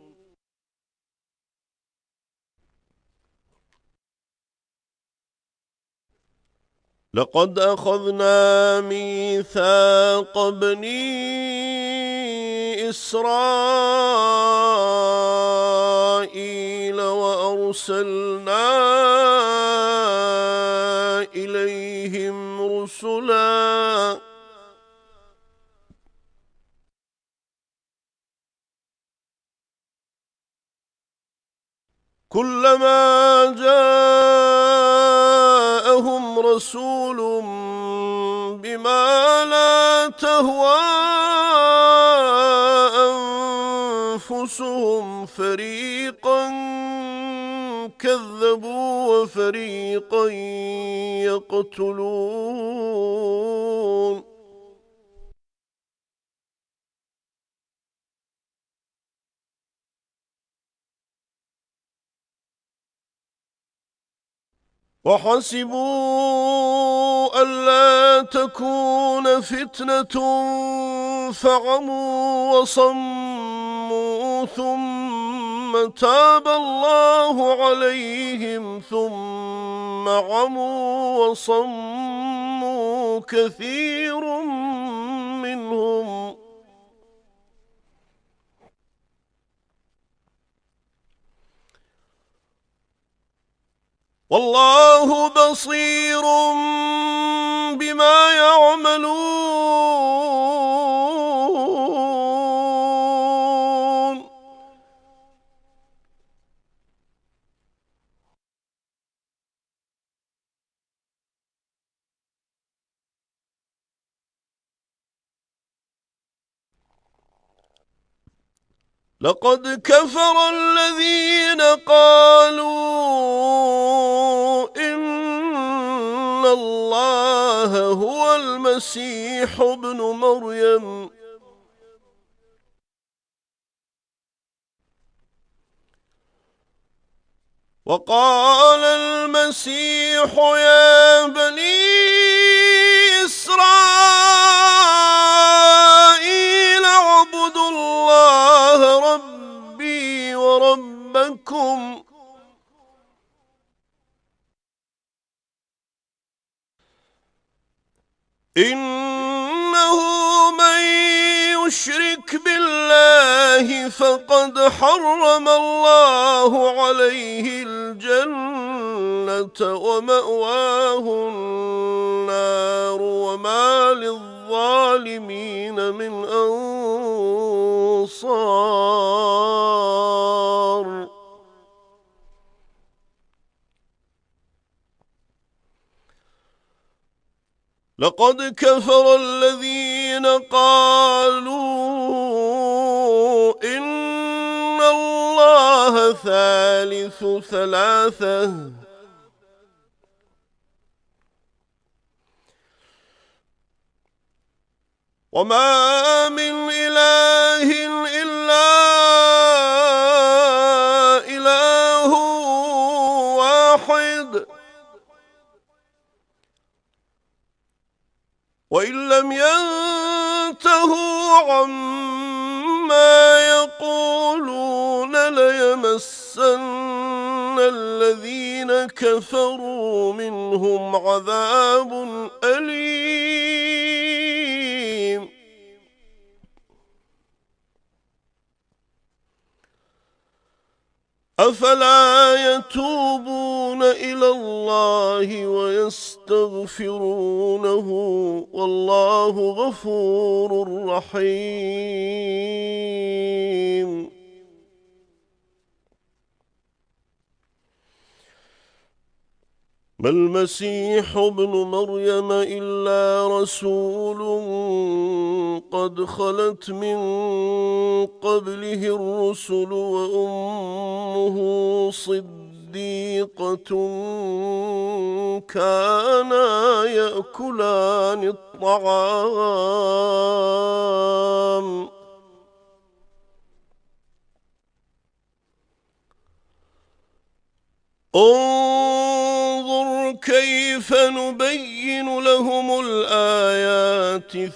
لقد أخذنا ميثاق بني إسرائيل وأرسلنا إليهم رسلا كلما جاءهم رسول بما لا تهوى أنفسهم فريقا كذبوا وفريقا يقتلون. وحسبوا ألا تكون فتنة فعموا وصموا ثم تاب الله عليهم ثم عموا وصموا كثير منهم والله بصير بما يعملون لقد كفر الذين قالوا إن الله هو المسيح ابن مريم وقال المسيح يا بني إسرائيل اعبدوا الله ربي وربكم إنه من يشرك بالله فقد حرم الله عليه الجنة ومأواه النار وما للظالمين من أنصار لقد كفر الذين قالوا إن الله ثالث ثلاثة وما من إله إلا إله واحد وإن لم ينتهوا عما يقولون ليمسن الذين كفروا منهم عذاب أليم أفلا يتوبون إلى الله ويستغفرونه والله غفور رحيم ما المسيح ابن مريم إلا رسول قد خلت من قبله الرسل وأمه صديقة كانا يأكلان الطعام انظر كيف نبين لهم الآيات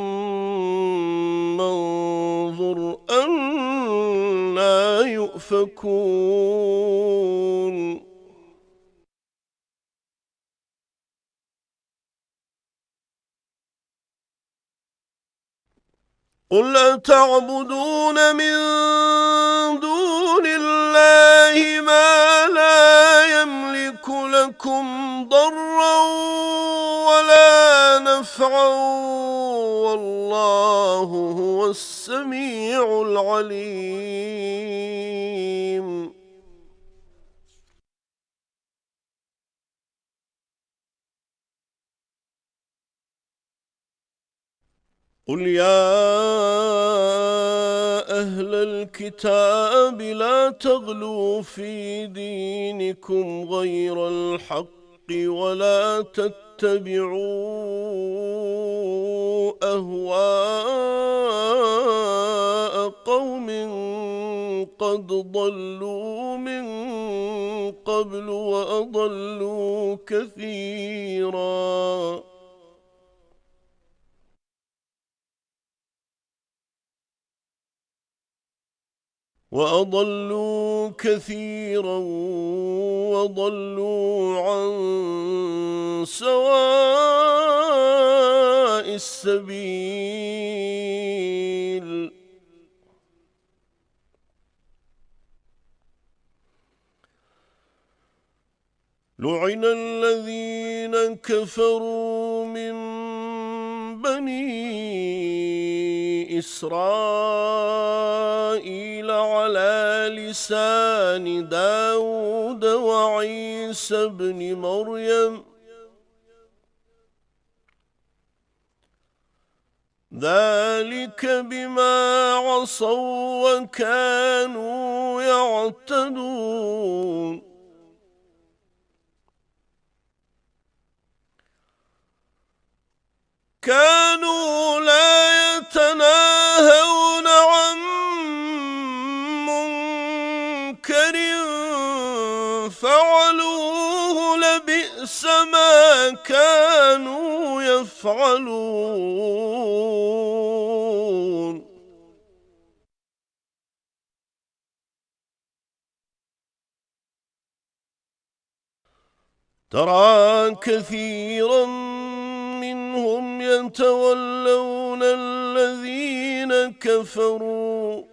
ثم انظر أنى يؤفكون قل أتعبدون من دون الله ما لا يملك لكم ضرا ولا نفعا والله هو السميع العليم قل يا أهل الكتاب لا تغلوا في دينكم غير الحق ولا تتبعوا أهواء قوم قد ضلوا من قبل قبل وأضلوا كثيرا وأضلوا كثيرا وضلوا عن سواء السبيل لعن الذين كفروا من بني إسرائيل على لسان داود وعيسى بن مريم ذلك بما عصوا وكانوا يعتدون كانوا لا يتناهون عن منكر فعلوه لبئس ما كانوا يفعلون ترى كثيرا منهم يتولون الذين كفروا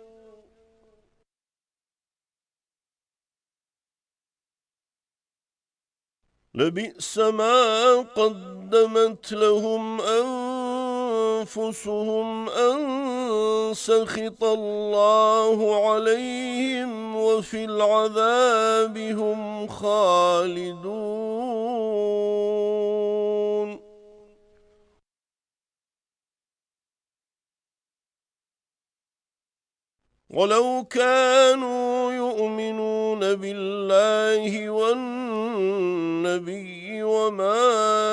لبئس ما قدمت لهم أنفسهم أن سخط الله عليهم وفي العذاب هم خالدون ولو كانوا يؤمنون بالله والنبي وما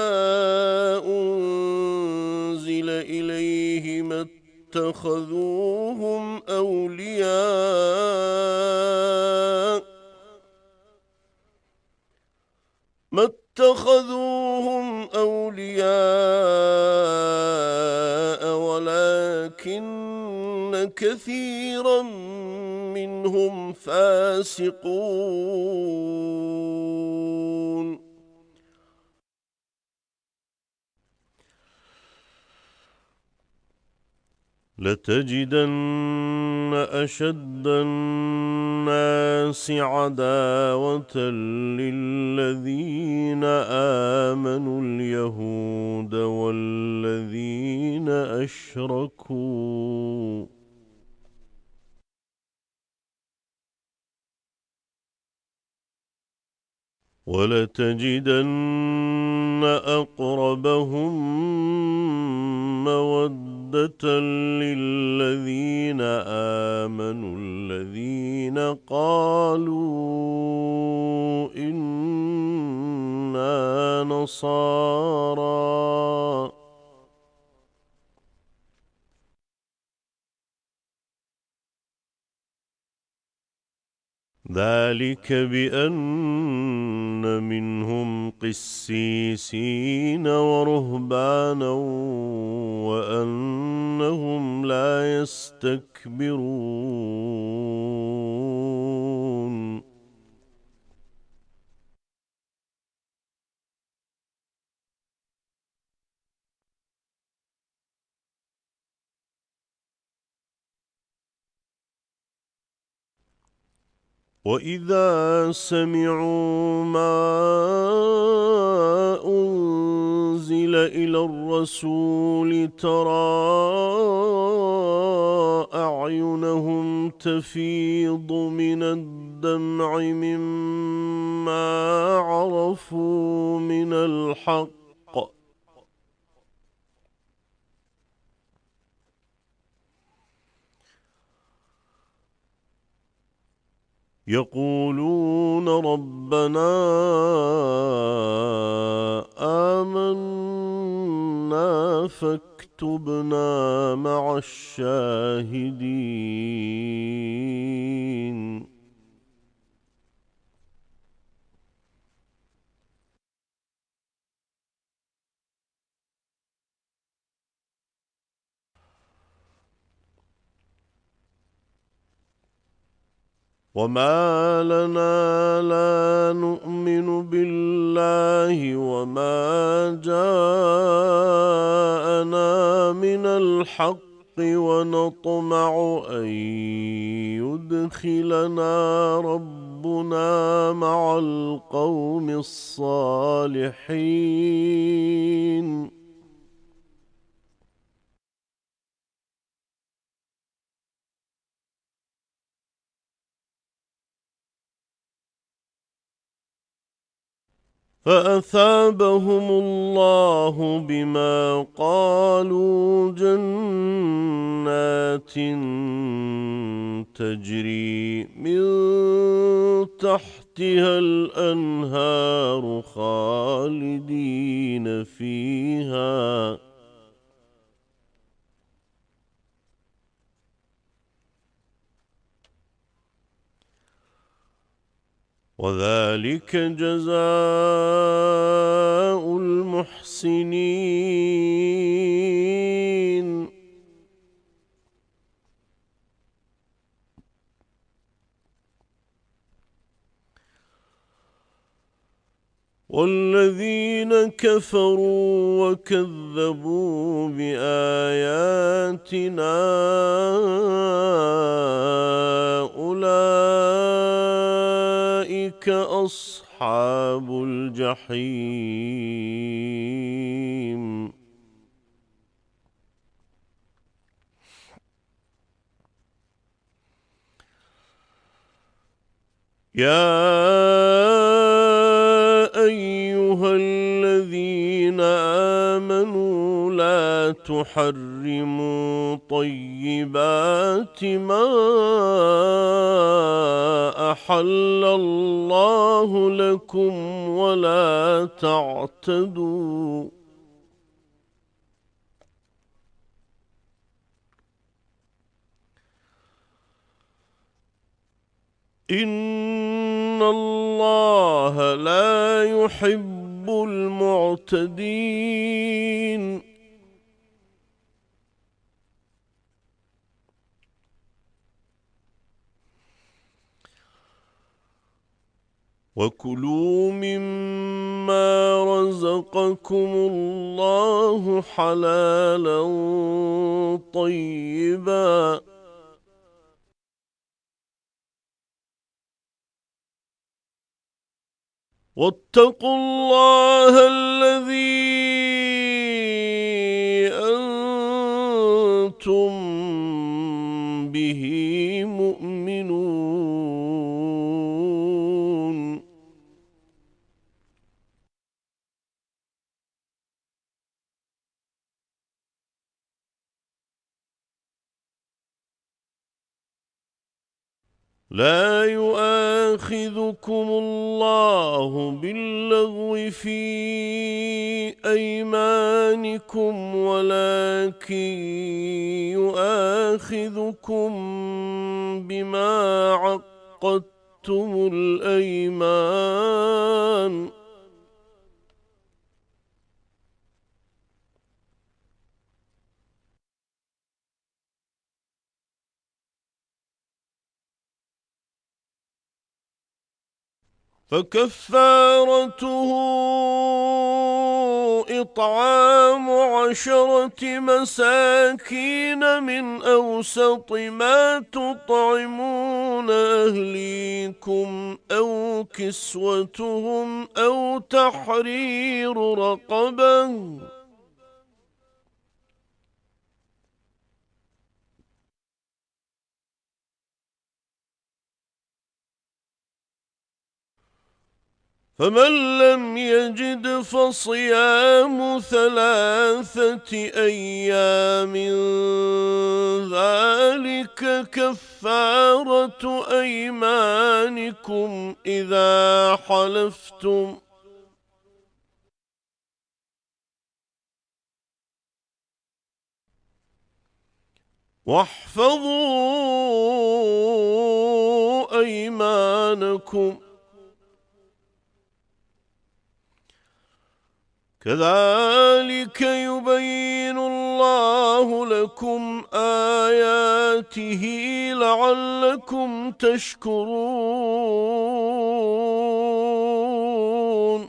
أنزل إليه ما اتخذوهم أولياء ما اتخذوهم أولياء ولكن كثيرا منهم فاسقون لتجدن أشد الناس عداوة للذين آمنوا اليهود والذين أشركوا ولتجدن أقربهم مودة للذين آمنوا الذين قالوا إنا نصارى ذلك بأن منهم قسيسين ورهبانا وأنهم لا يستكبرون وإذا سمعوا ما أنزل إلى الرسول ترى أعينهم تفيض من الدمع مما عرفوا من الحق يقولون ربنا آمنا فاكتبنا مع الشاهدين وما لنا لا نؤمن بالله وما جاءنا من الحق ونطمع أن يدخلنا ربنا مع القوم الصالحين. فأثابهم الله بما قالوا جنات تجري من تحتها الأنهار خالدين فيها، وذلك جزاء المحسنين. والذين كفروا وكذبوا بآياتنا أولئك أصحاب الجحيم. يا أيها الذين آمنوا لا تحرموا طيبات ما أحل الله لكم ولا تعتدوا، إن الله لا يحب المعتدين. وكلوا مما رزقكم الله حلالا طيبا، واتقوا الله الذي أنتم به مؤمنون. لا يؤاخذكم الله باللغو في أيمانكم ولكن يؤاخذكم بما عقدتم الأيمان، فكفارته إطعام عشرة مساكين من أوسط ما تطعمون أهليكم أو كسوتهم أو تحرير رقبة، فمن لم يجد فصيام ثلاثة أيام ذلك كفارة أيمانكم إذا حلفتم، واحفظوا أيمانكم، كذلك يبين الله لكم آياته لعلكم تشكرون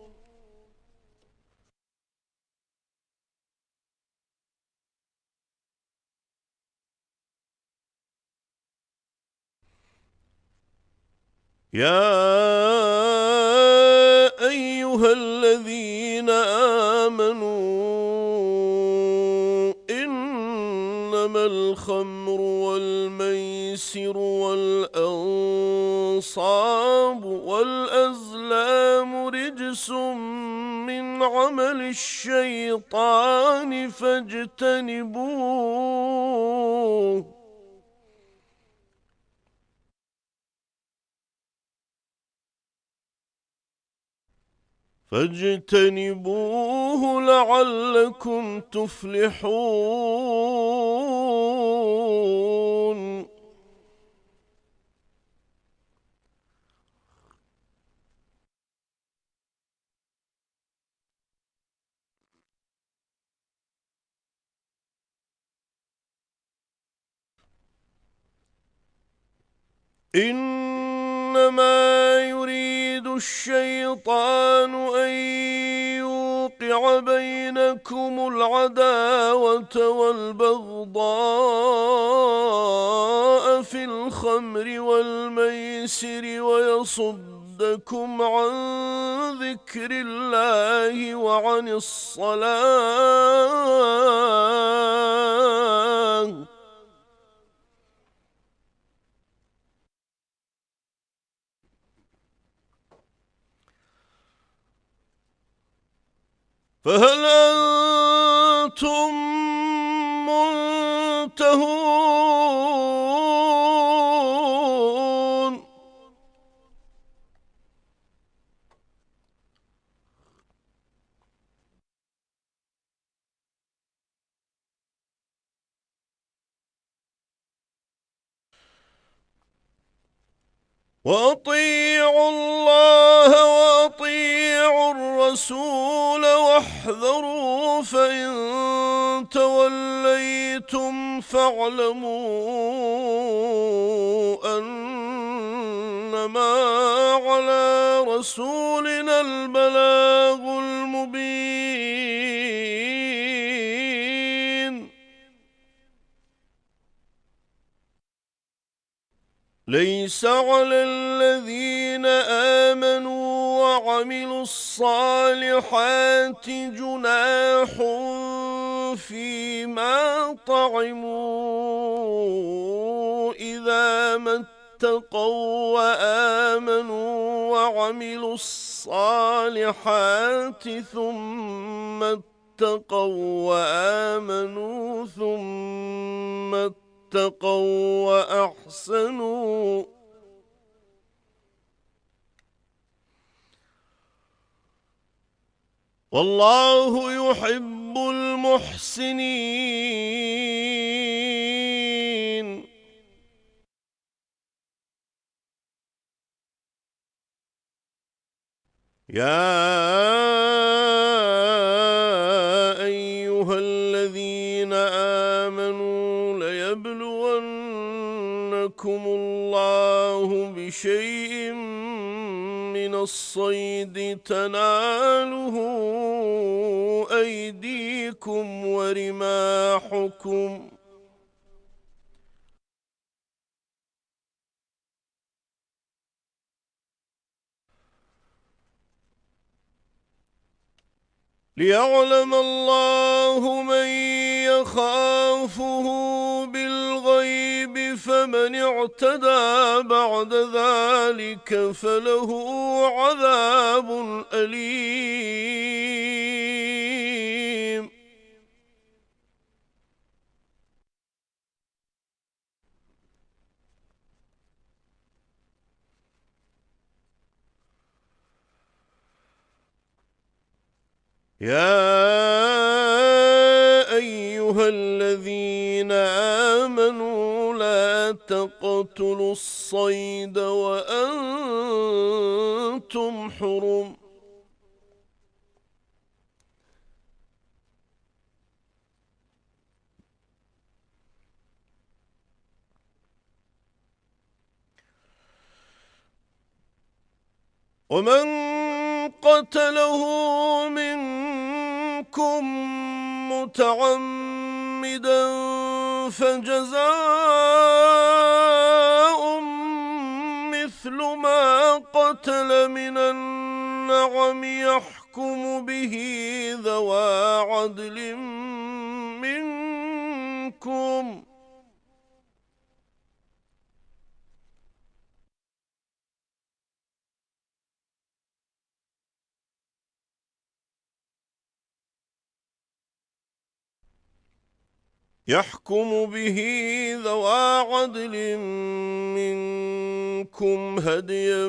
يا أيها الذين آمنوا إنما الخمر والميسر والأنصاب والأزلام رجس من عمل الشيطان فاجتنبوه فاجتنبوه لعلكم تفلحون إنما يريد الشيطان أن يوقع بينكم العداوة والبغضاء في الخمر والميسر ويصدكم عن ذكر الله وعن الصلاة فهل أنتم منتهون وأطيعوا الله وأطيعوا الرسول واحذروا فإن توليتم فاعلموا أنما على رسولنا البلاغ المبين ليس على الذين آمنوا وعملوا الصالحات جناح فيما طعموا إذا ما اتقوا وآمنوا وعملوا الصالحات ثم اتقوا وآمنوا ثم اتقوا اتقوا وأحسنوا والله يحب المحسنين يا أيها الذين آمنوا ليبلونكم الله بشيء من الصيد تناله أيديكم ورماحكم ليعلم الله من يخافه بالغيب فمن اعتدى بعد ذلك فله عذاب أليم يا أيها الذين آمنوا لا تقتلوا الصيد وأنتم حرم ومن قتله منكم متعمدا فجزاء مثل ما قتل من النعم يحكم به ذوى عدل منكم يحكم به ذوى عدل منكم هديا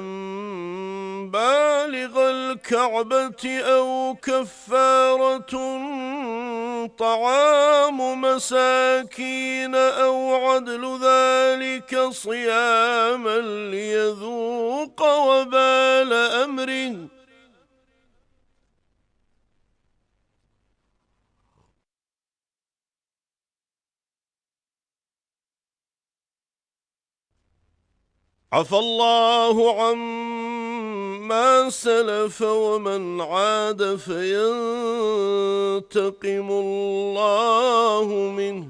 بالغ الكعبة أو كفارة طعام مساكين أو عدل ذلك صياما ليذوق وبال أمره. عفى الله عما سلف ومن عاد فينتقم الله منه.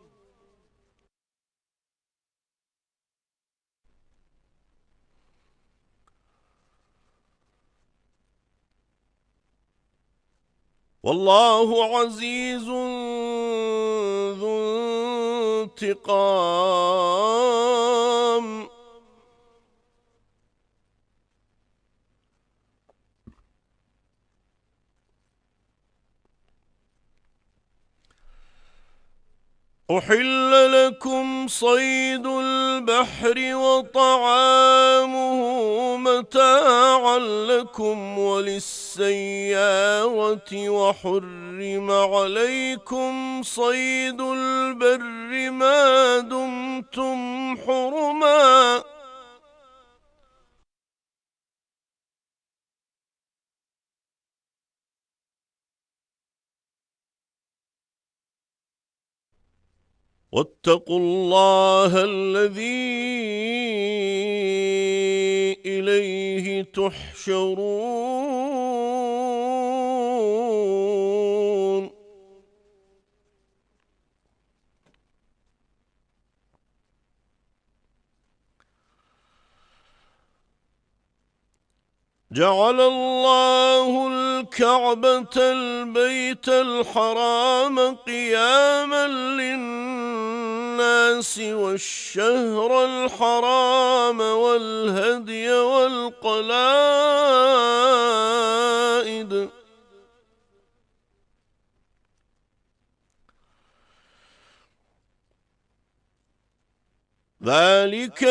والله عزيز ذو انتقام. أحل لكم صيد البحر وطعامه متاعا لكم وللسيارة وحرم عليكم صيد البر ما دمتم حرما. واتقوا الله الذي إليه تحشرون. جعل الله الكعبة البيت الحرام قياما للناس والشهر الحرام والهدي والقلائد ذلك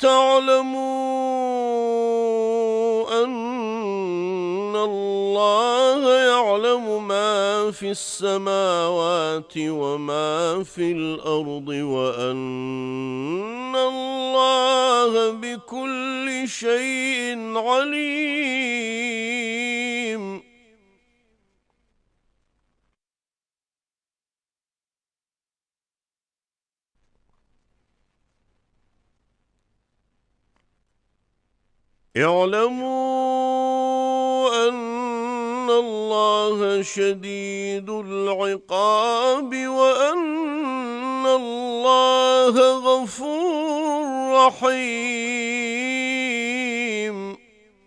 لتعلموا أن الله يعلم ما في السماوات وما في الأرض وأن الله بكل شيء عليم. اعلموا أن الله شديد العقاب وأن الله غفور رحيم.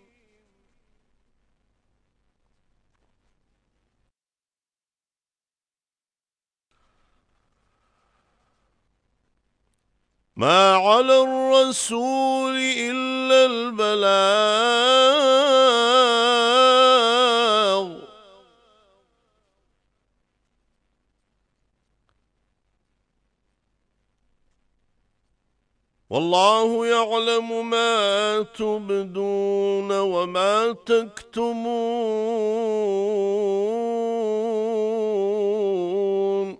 ما على الرسول إلا البلاغ والله يعلم ما تبدون وما تكتمون.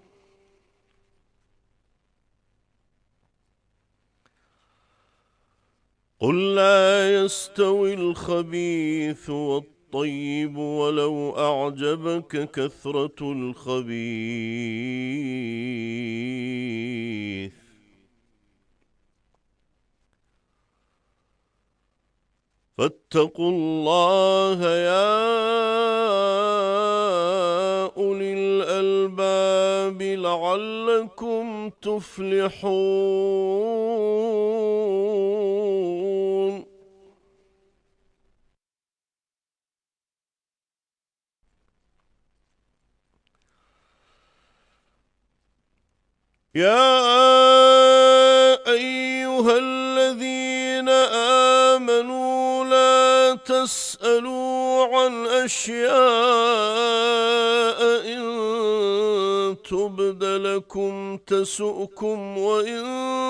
قل لا يستوي الخبيث والطيب ولو أعجبك كثرة الخبيث فاتقوا الله يا أولي الألباب لعلكم تفلحون. يا أيها الذين آمنوا لا تسألوا عن أشياء إن تبد لكم تسؤكم وإن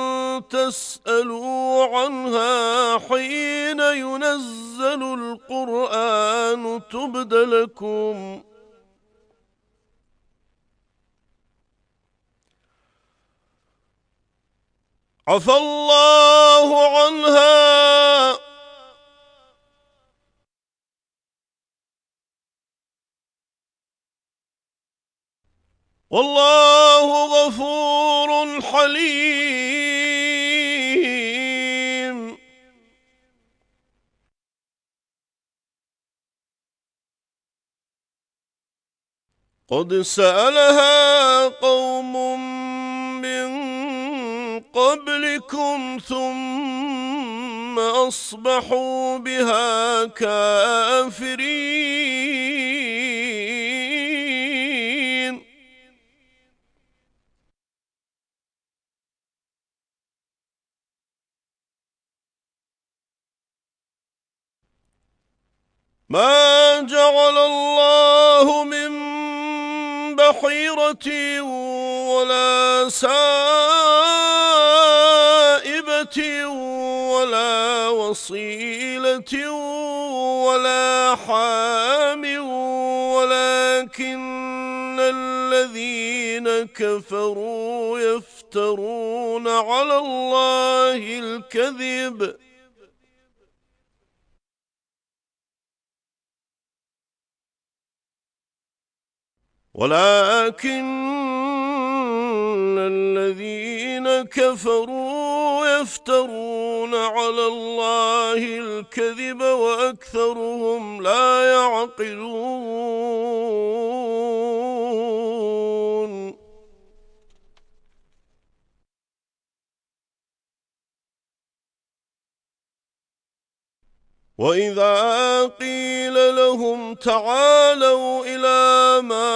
تسألوا عنها حين ينزل القرآن تبد لكم. عفى الله عنها والله غفور حليم. قد سألها قوم من قبلكم ثم أصبحوا بها كافرين. ما جعل الله من بحيرة ولا سائبة ولا وصيلة ولا حام ولكن الذين كفروا يفترون على الله الكذب ولكن الذين كفروا يفترون على الله الكذب وأكثرهم لا يعقلون. وإذا قيل لهم تعالوا إلى ما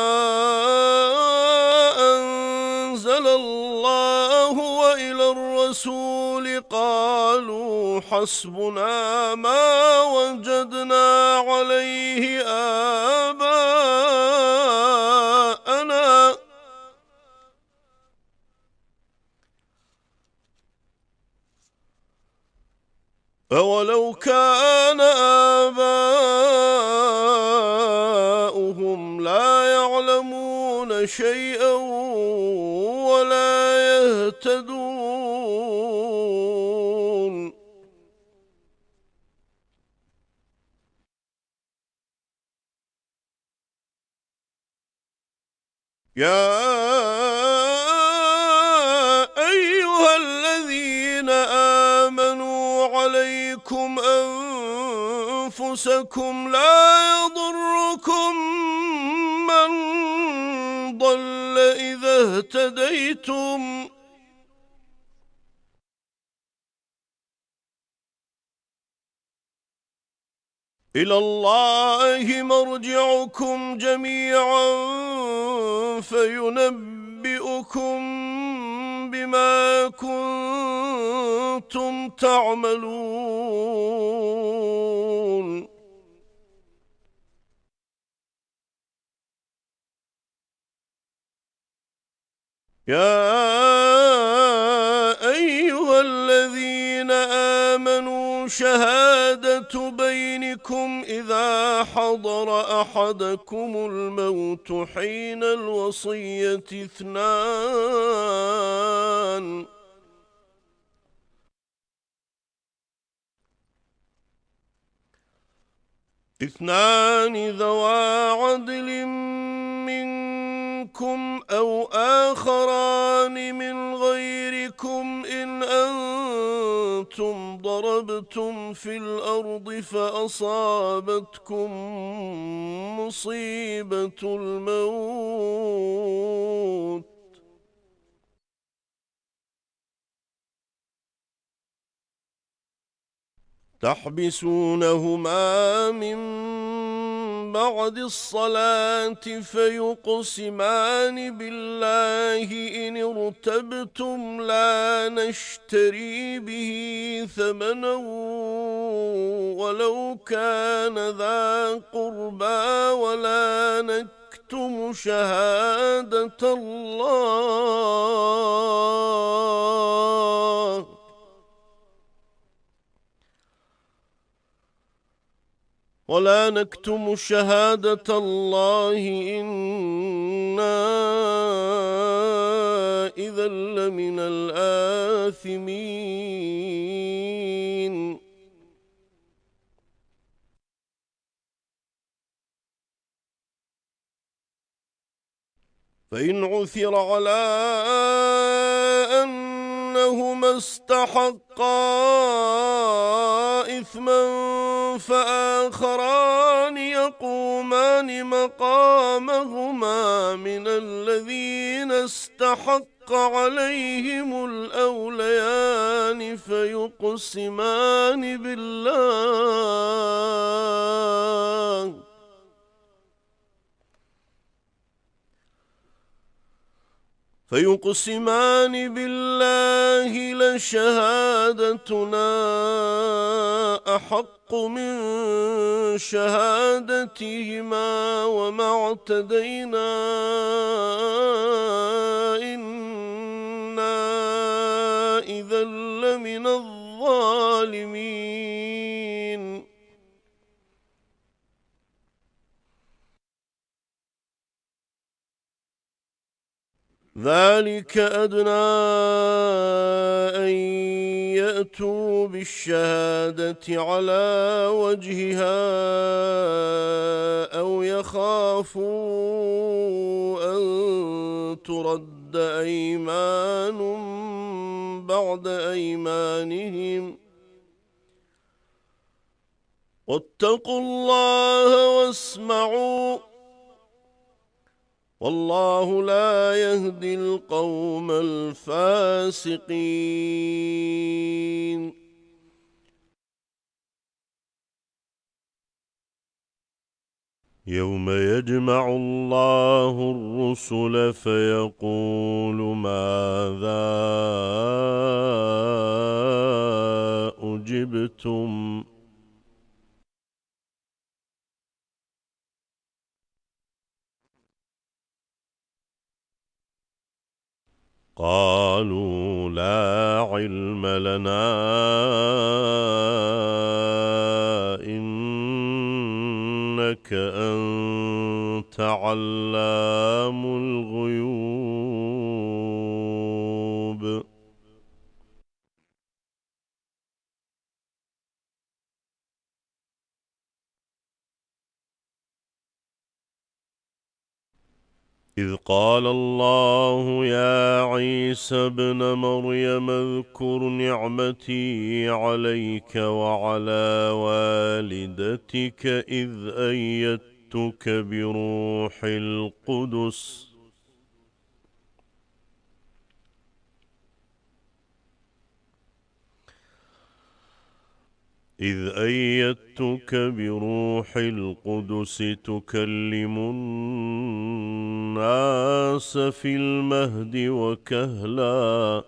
أنزل الله وإلى الرسول قالوا حسبنا ما وجدنا عليه آباءنا أولو كان آباؤهم لا يعلمون شيئا ولا يهتدون. يا أيها الذين آمنوا عليكم أنفسكم لا يضركم من ضل إذا اهتديتم إلى الله مرجعكم جميعا فينبئكم بما كنتم تعملون. يا أيها الذين آمنوا شهادة بينكم إذا حضر أحدكم الموت حين الوصية اثنان اثنان ذوا عدل منكم أو آخران من غيركم إن أنتم ضربتم ضربتم في الأرض فأصابتكم مصيبة الموت تحبسونهما من بعد الصلاة فيقسمان بالله إن ارتبتم لا نشتري به ثمنا ولو كان ذا قربى ولا نكتم شهادة الله ولا نكتم شهادة الله إنا إذا لمن الآثمين فإن عثر على أنهما استحقا إثما فآخران يقومان مقامهما من الذين استحق عليهم الأوليان فيقسمان بالله فيقسمان بالله لشهادتنا أحق من شهادتهما وما اعتدينا إنا إذا لمن الظالمين ذلك أدنى أن يأتوا بالشهادة على وجهها أو يخافوا أن ترد أيمان بعد أيمانهم واتقوا الله واسمعوا والله لا يهدي القوم الفاسقين يوم يجمع الله الرسل فيقول ماذا أجبتم قالوا لا علم لنا إنك أنت علام الغيوب إذ قال الله يا عيسى ابن مريم اذكر نعمتي عليك وعلى والدتك إذ أيدتك بروح القدس إذ أيدتك بروح القدس تكلم الناس في المهد وكهلا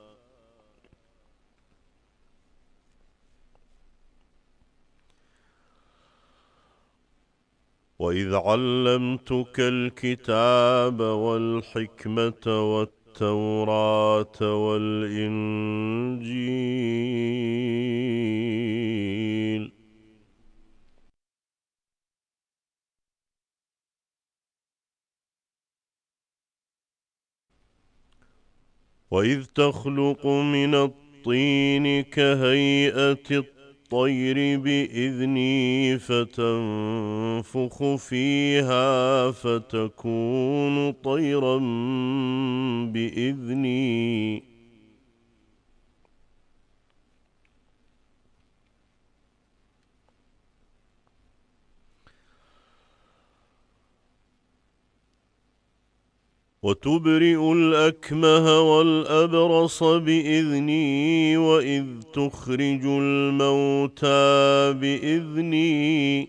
وإذ علمتك الكتاب والحكمة والتوراة والإنجيل وإذ تخلق من الطين كهيئة الطير بإذني فتنفخ فيها فتكون طيرا بإذني وتبرئ الأكمه والأبرص بإذني وإذ تخرج الموتى بإذني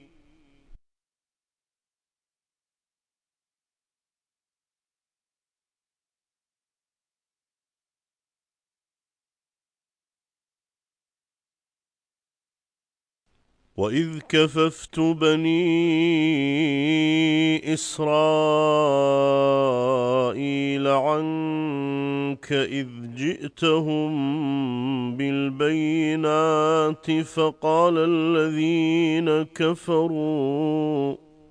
وإذ كففت بني إسرائيل عنك إذ جئتهم بالبينات فقال الذين كفروا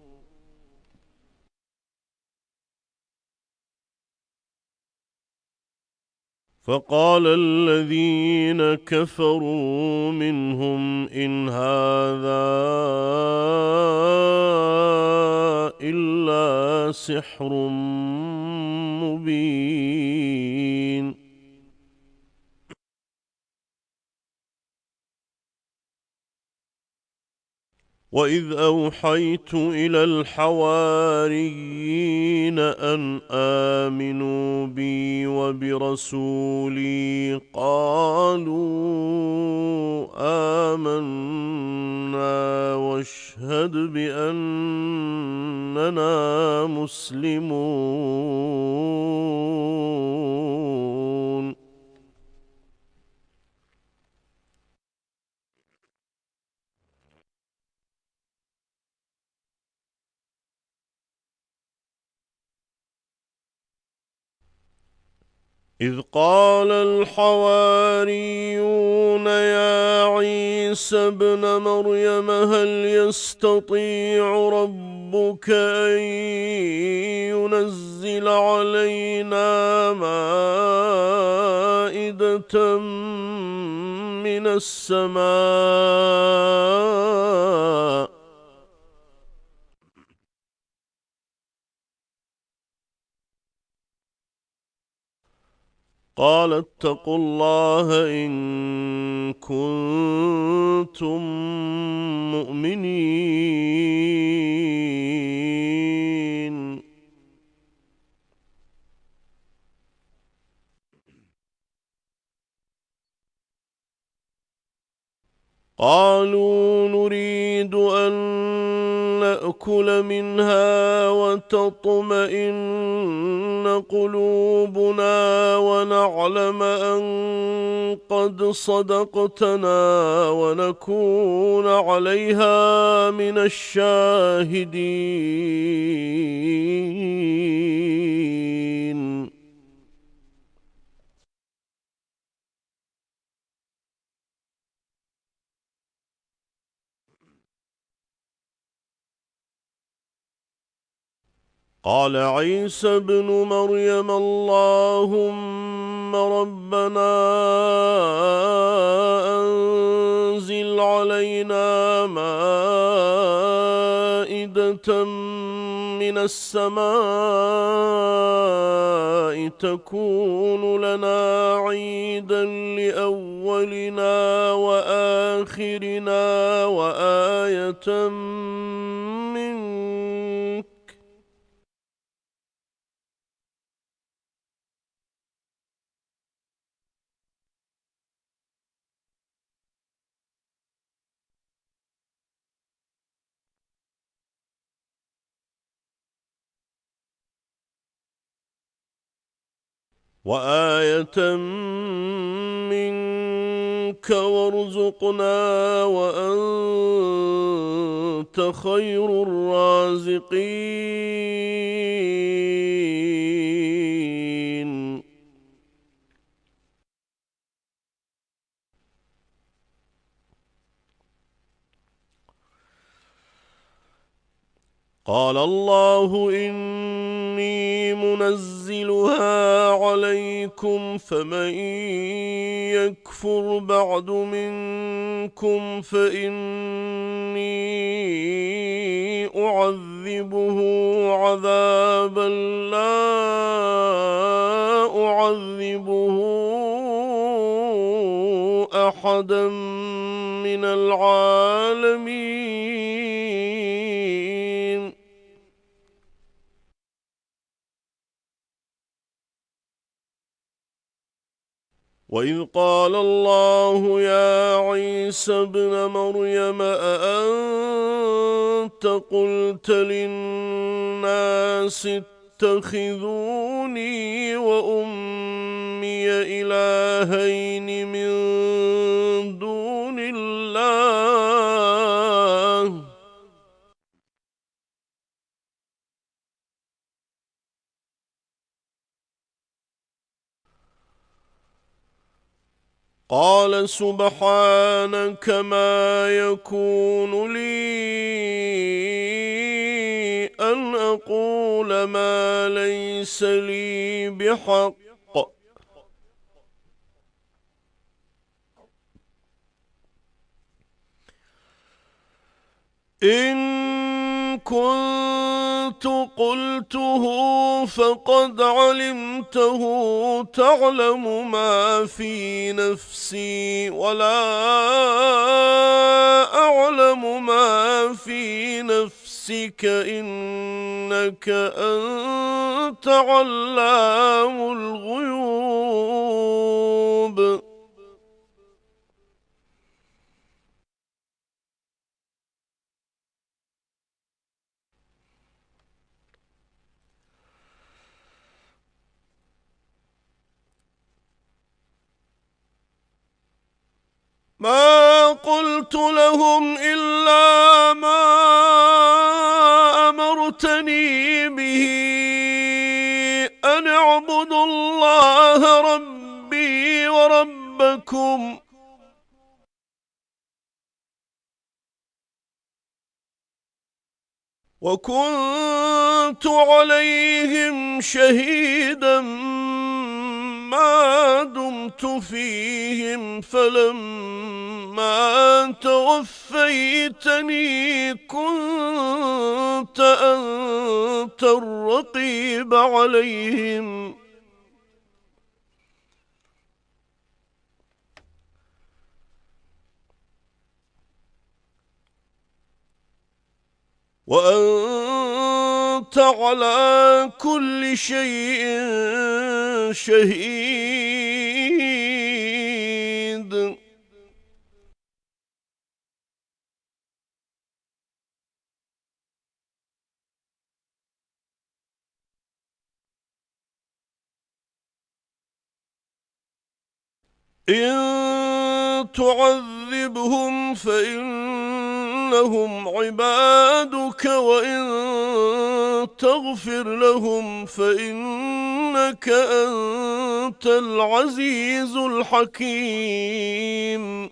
فقال الذين كفروا منهم إن هذا إلا سحر مبين وإذ أوحيت إلى الحواريين أن آمنوا بي وبرسولي قالوا آمنا واشهد بأننا مسلمون إذ قال الحواريون يا عيسى ابن مريم هل يستطيع ربك أن ينزل علينا مائدة من السماء قال اتقوا الله إن كنتم مؤمنين قالوا نريد أن نأكل منها وتطمئن قلوبنا ونعلم أن قد صدقتنا ونكون عليها من الشاهدين قال عيسى ابن مريم اللهم ربنا أنزل علينا مائدة من السماء تكون لنا عيدا لأولنا وآخرنا وآية منك وآية منك وارزقنا وأنت خير الرازقين قال الله إني منزلها عليكم فمن يكفر بعد منكم فإني أعذبه عذابا لا أعذبه أحدا من العالمين وإذ قال الله يا عيسى ابن مريم أأنت قلت للناس اتخذوني وأمي إلهين من دون الله قال سبحانك ما يكون لي أن أقول ما ليس لي بحق إن كنت قلته فقد علمته تعلم ما في نفسي ولا أعلم ما في نفسك إنك أنت علام الغيوب ما قلت لهم إلا ما أمرتني به أن اعبدوا الله ربي وربكم وكنت عليهم شهيدا ما دمت فيهم فلما توفيتني كنت أنت الرقيب عليهم وأنت على كل شيء شهيد إن تعذبهم فإنهم عبادك وإن تغفر لهم فإنك أنت العزيز الحكيم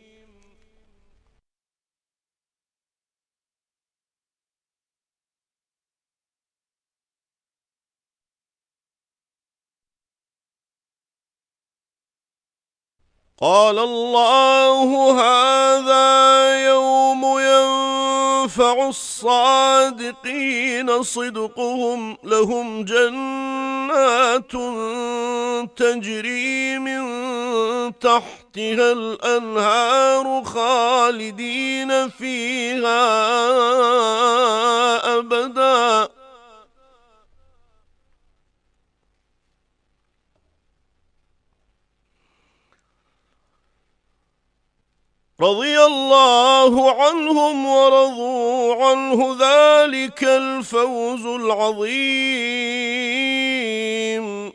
قال الله هذا يوم ينفع الصادقين صدقهم لهم جنات تجري من تحتها الأنهار خالدين فيها أبداً رضي الله عنهم ورضوا عنه ذلك الفوز العظيم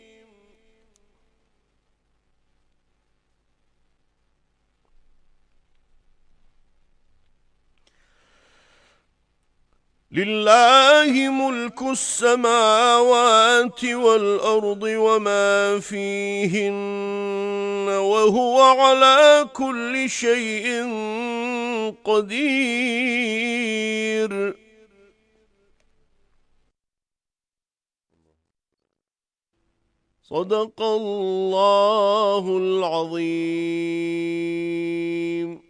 لله ملك السماوات والأرض وما فيهن وهو على كل شيء قدير صدق الله العظيم.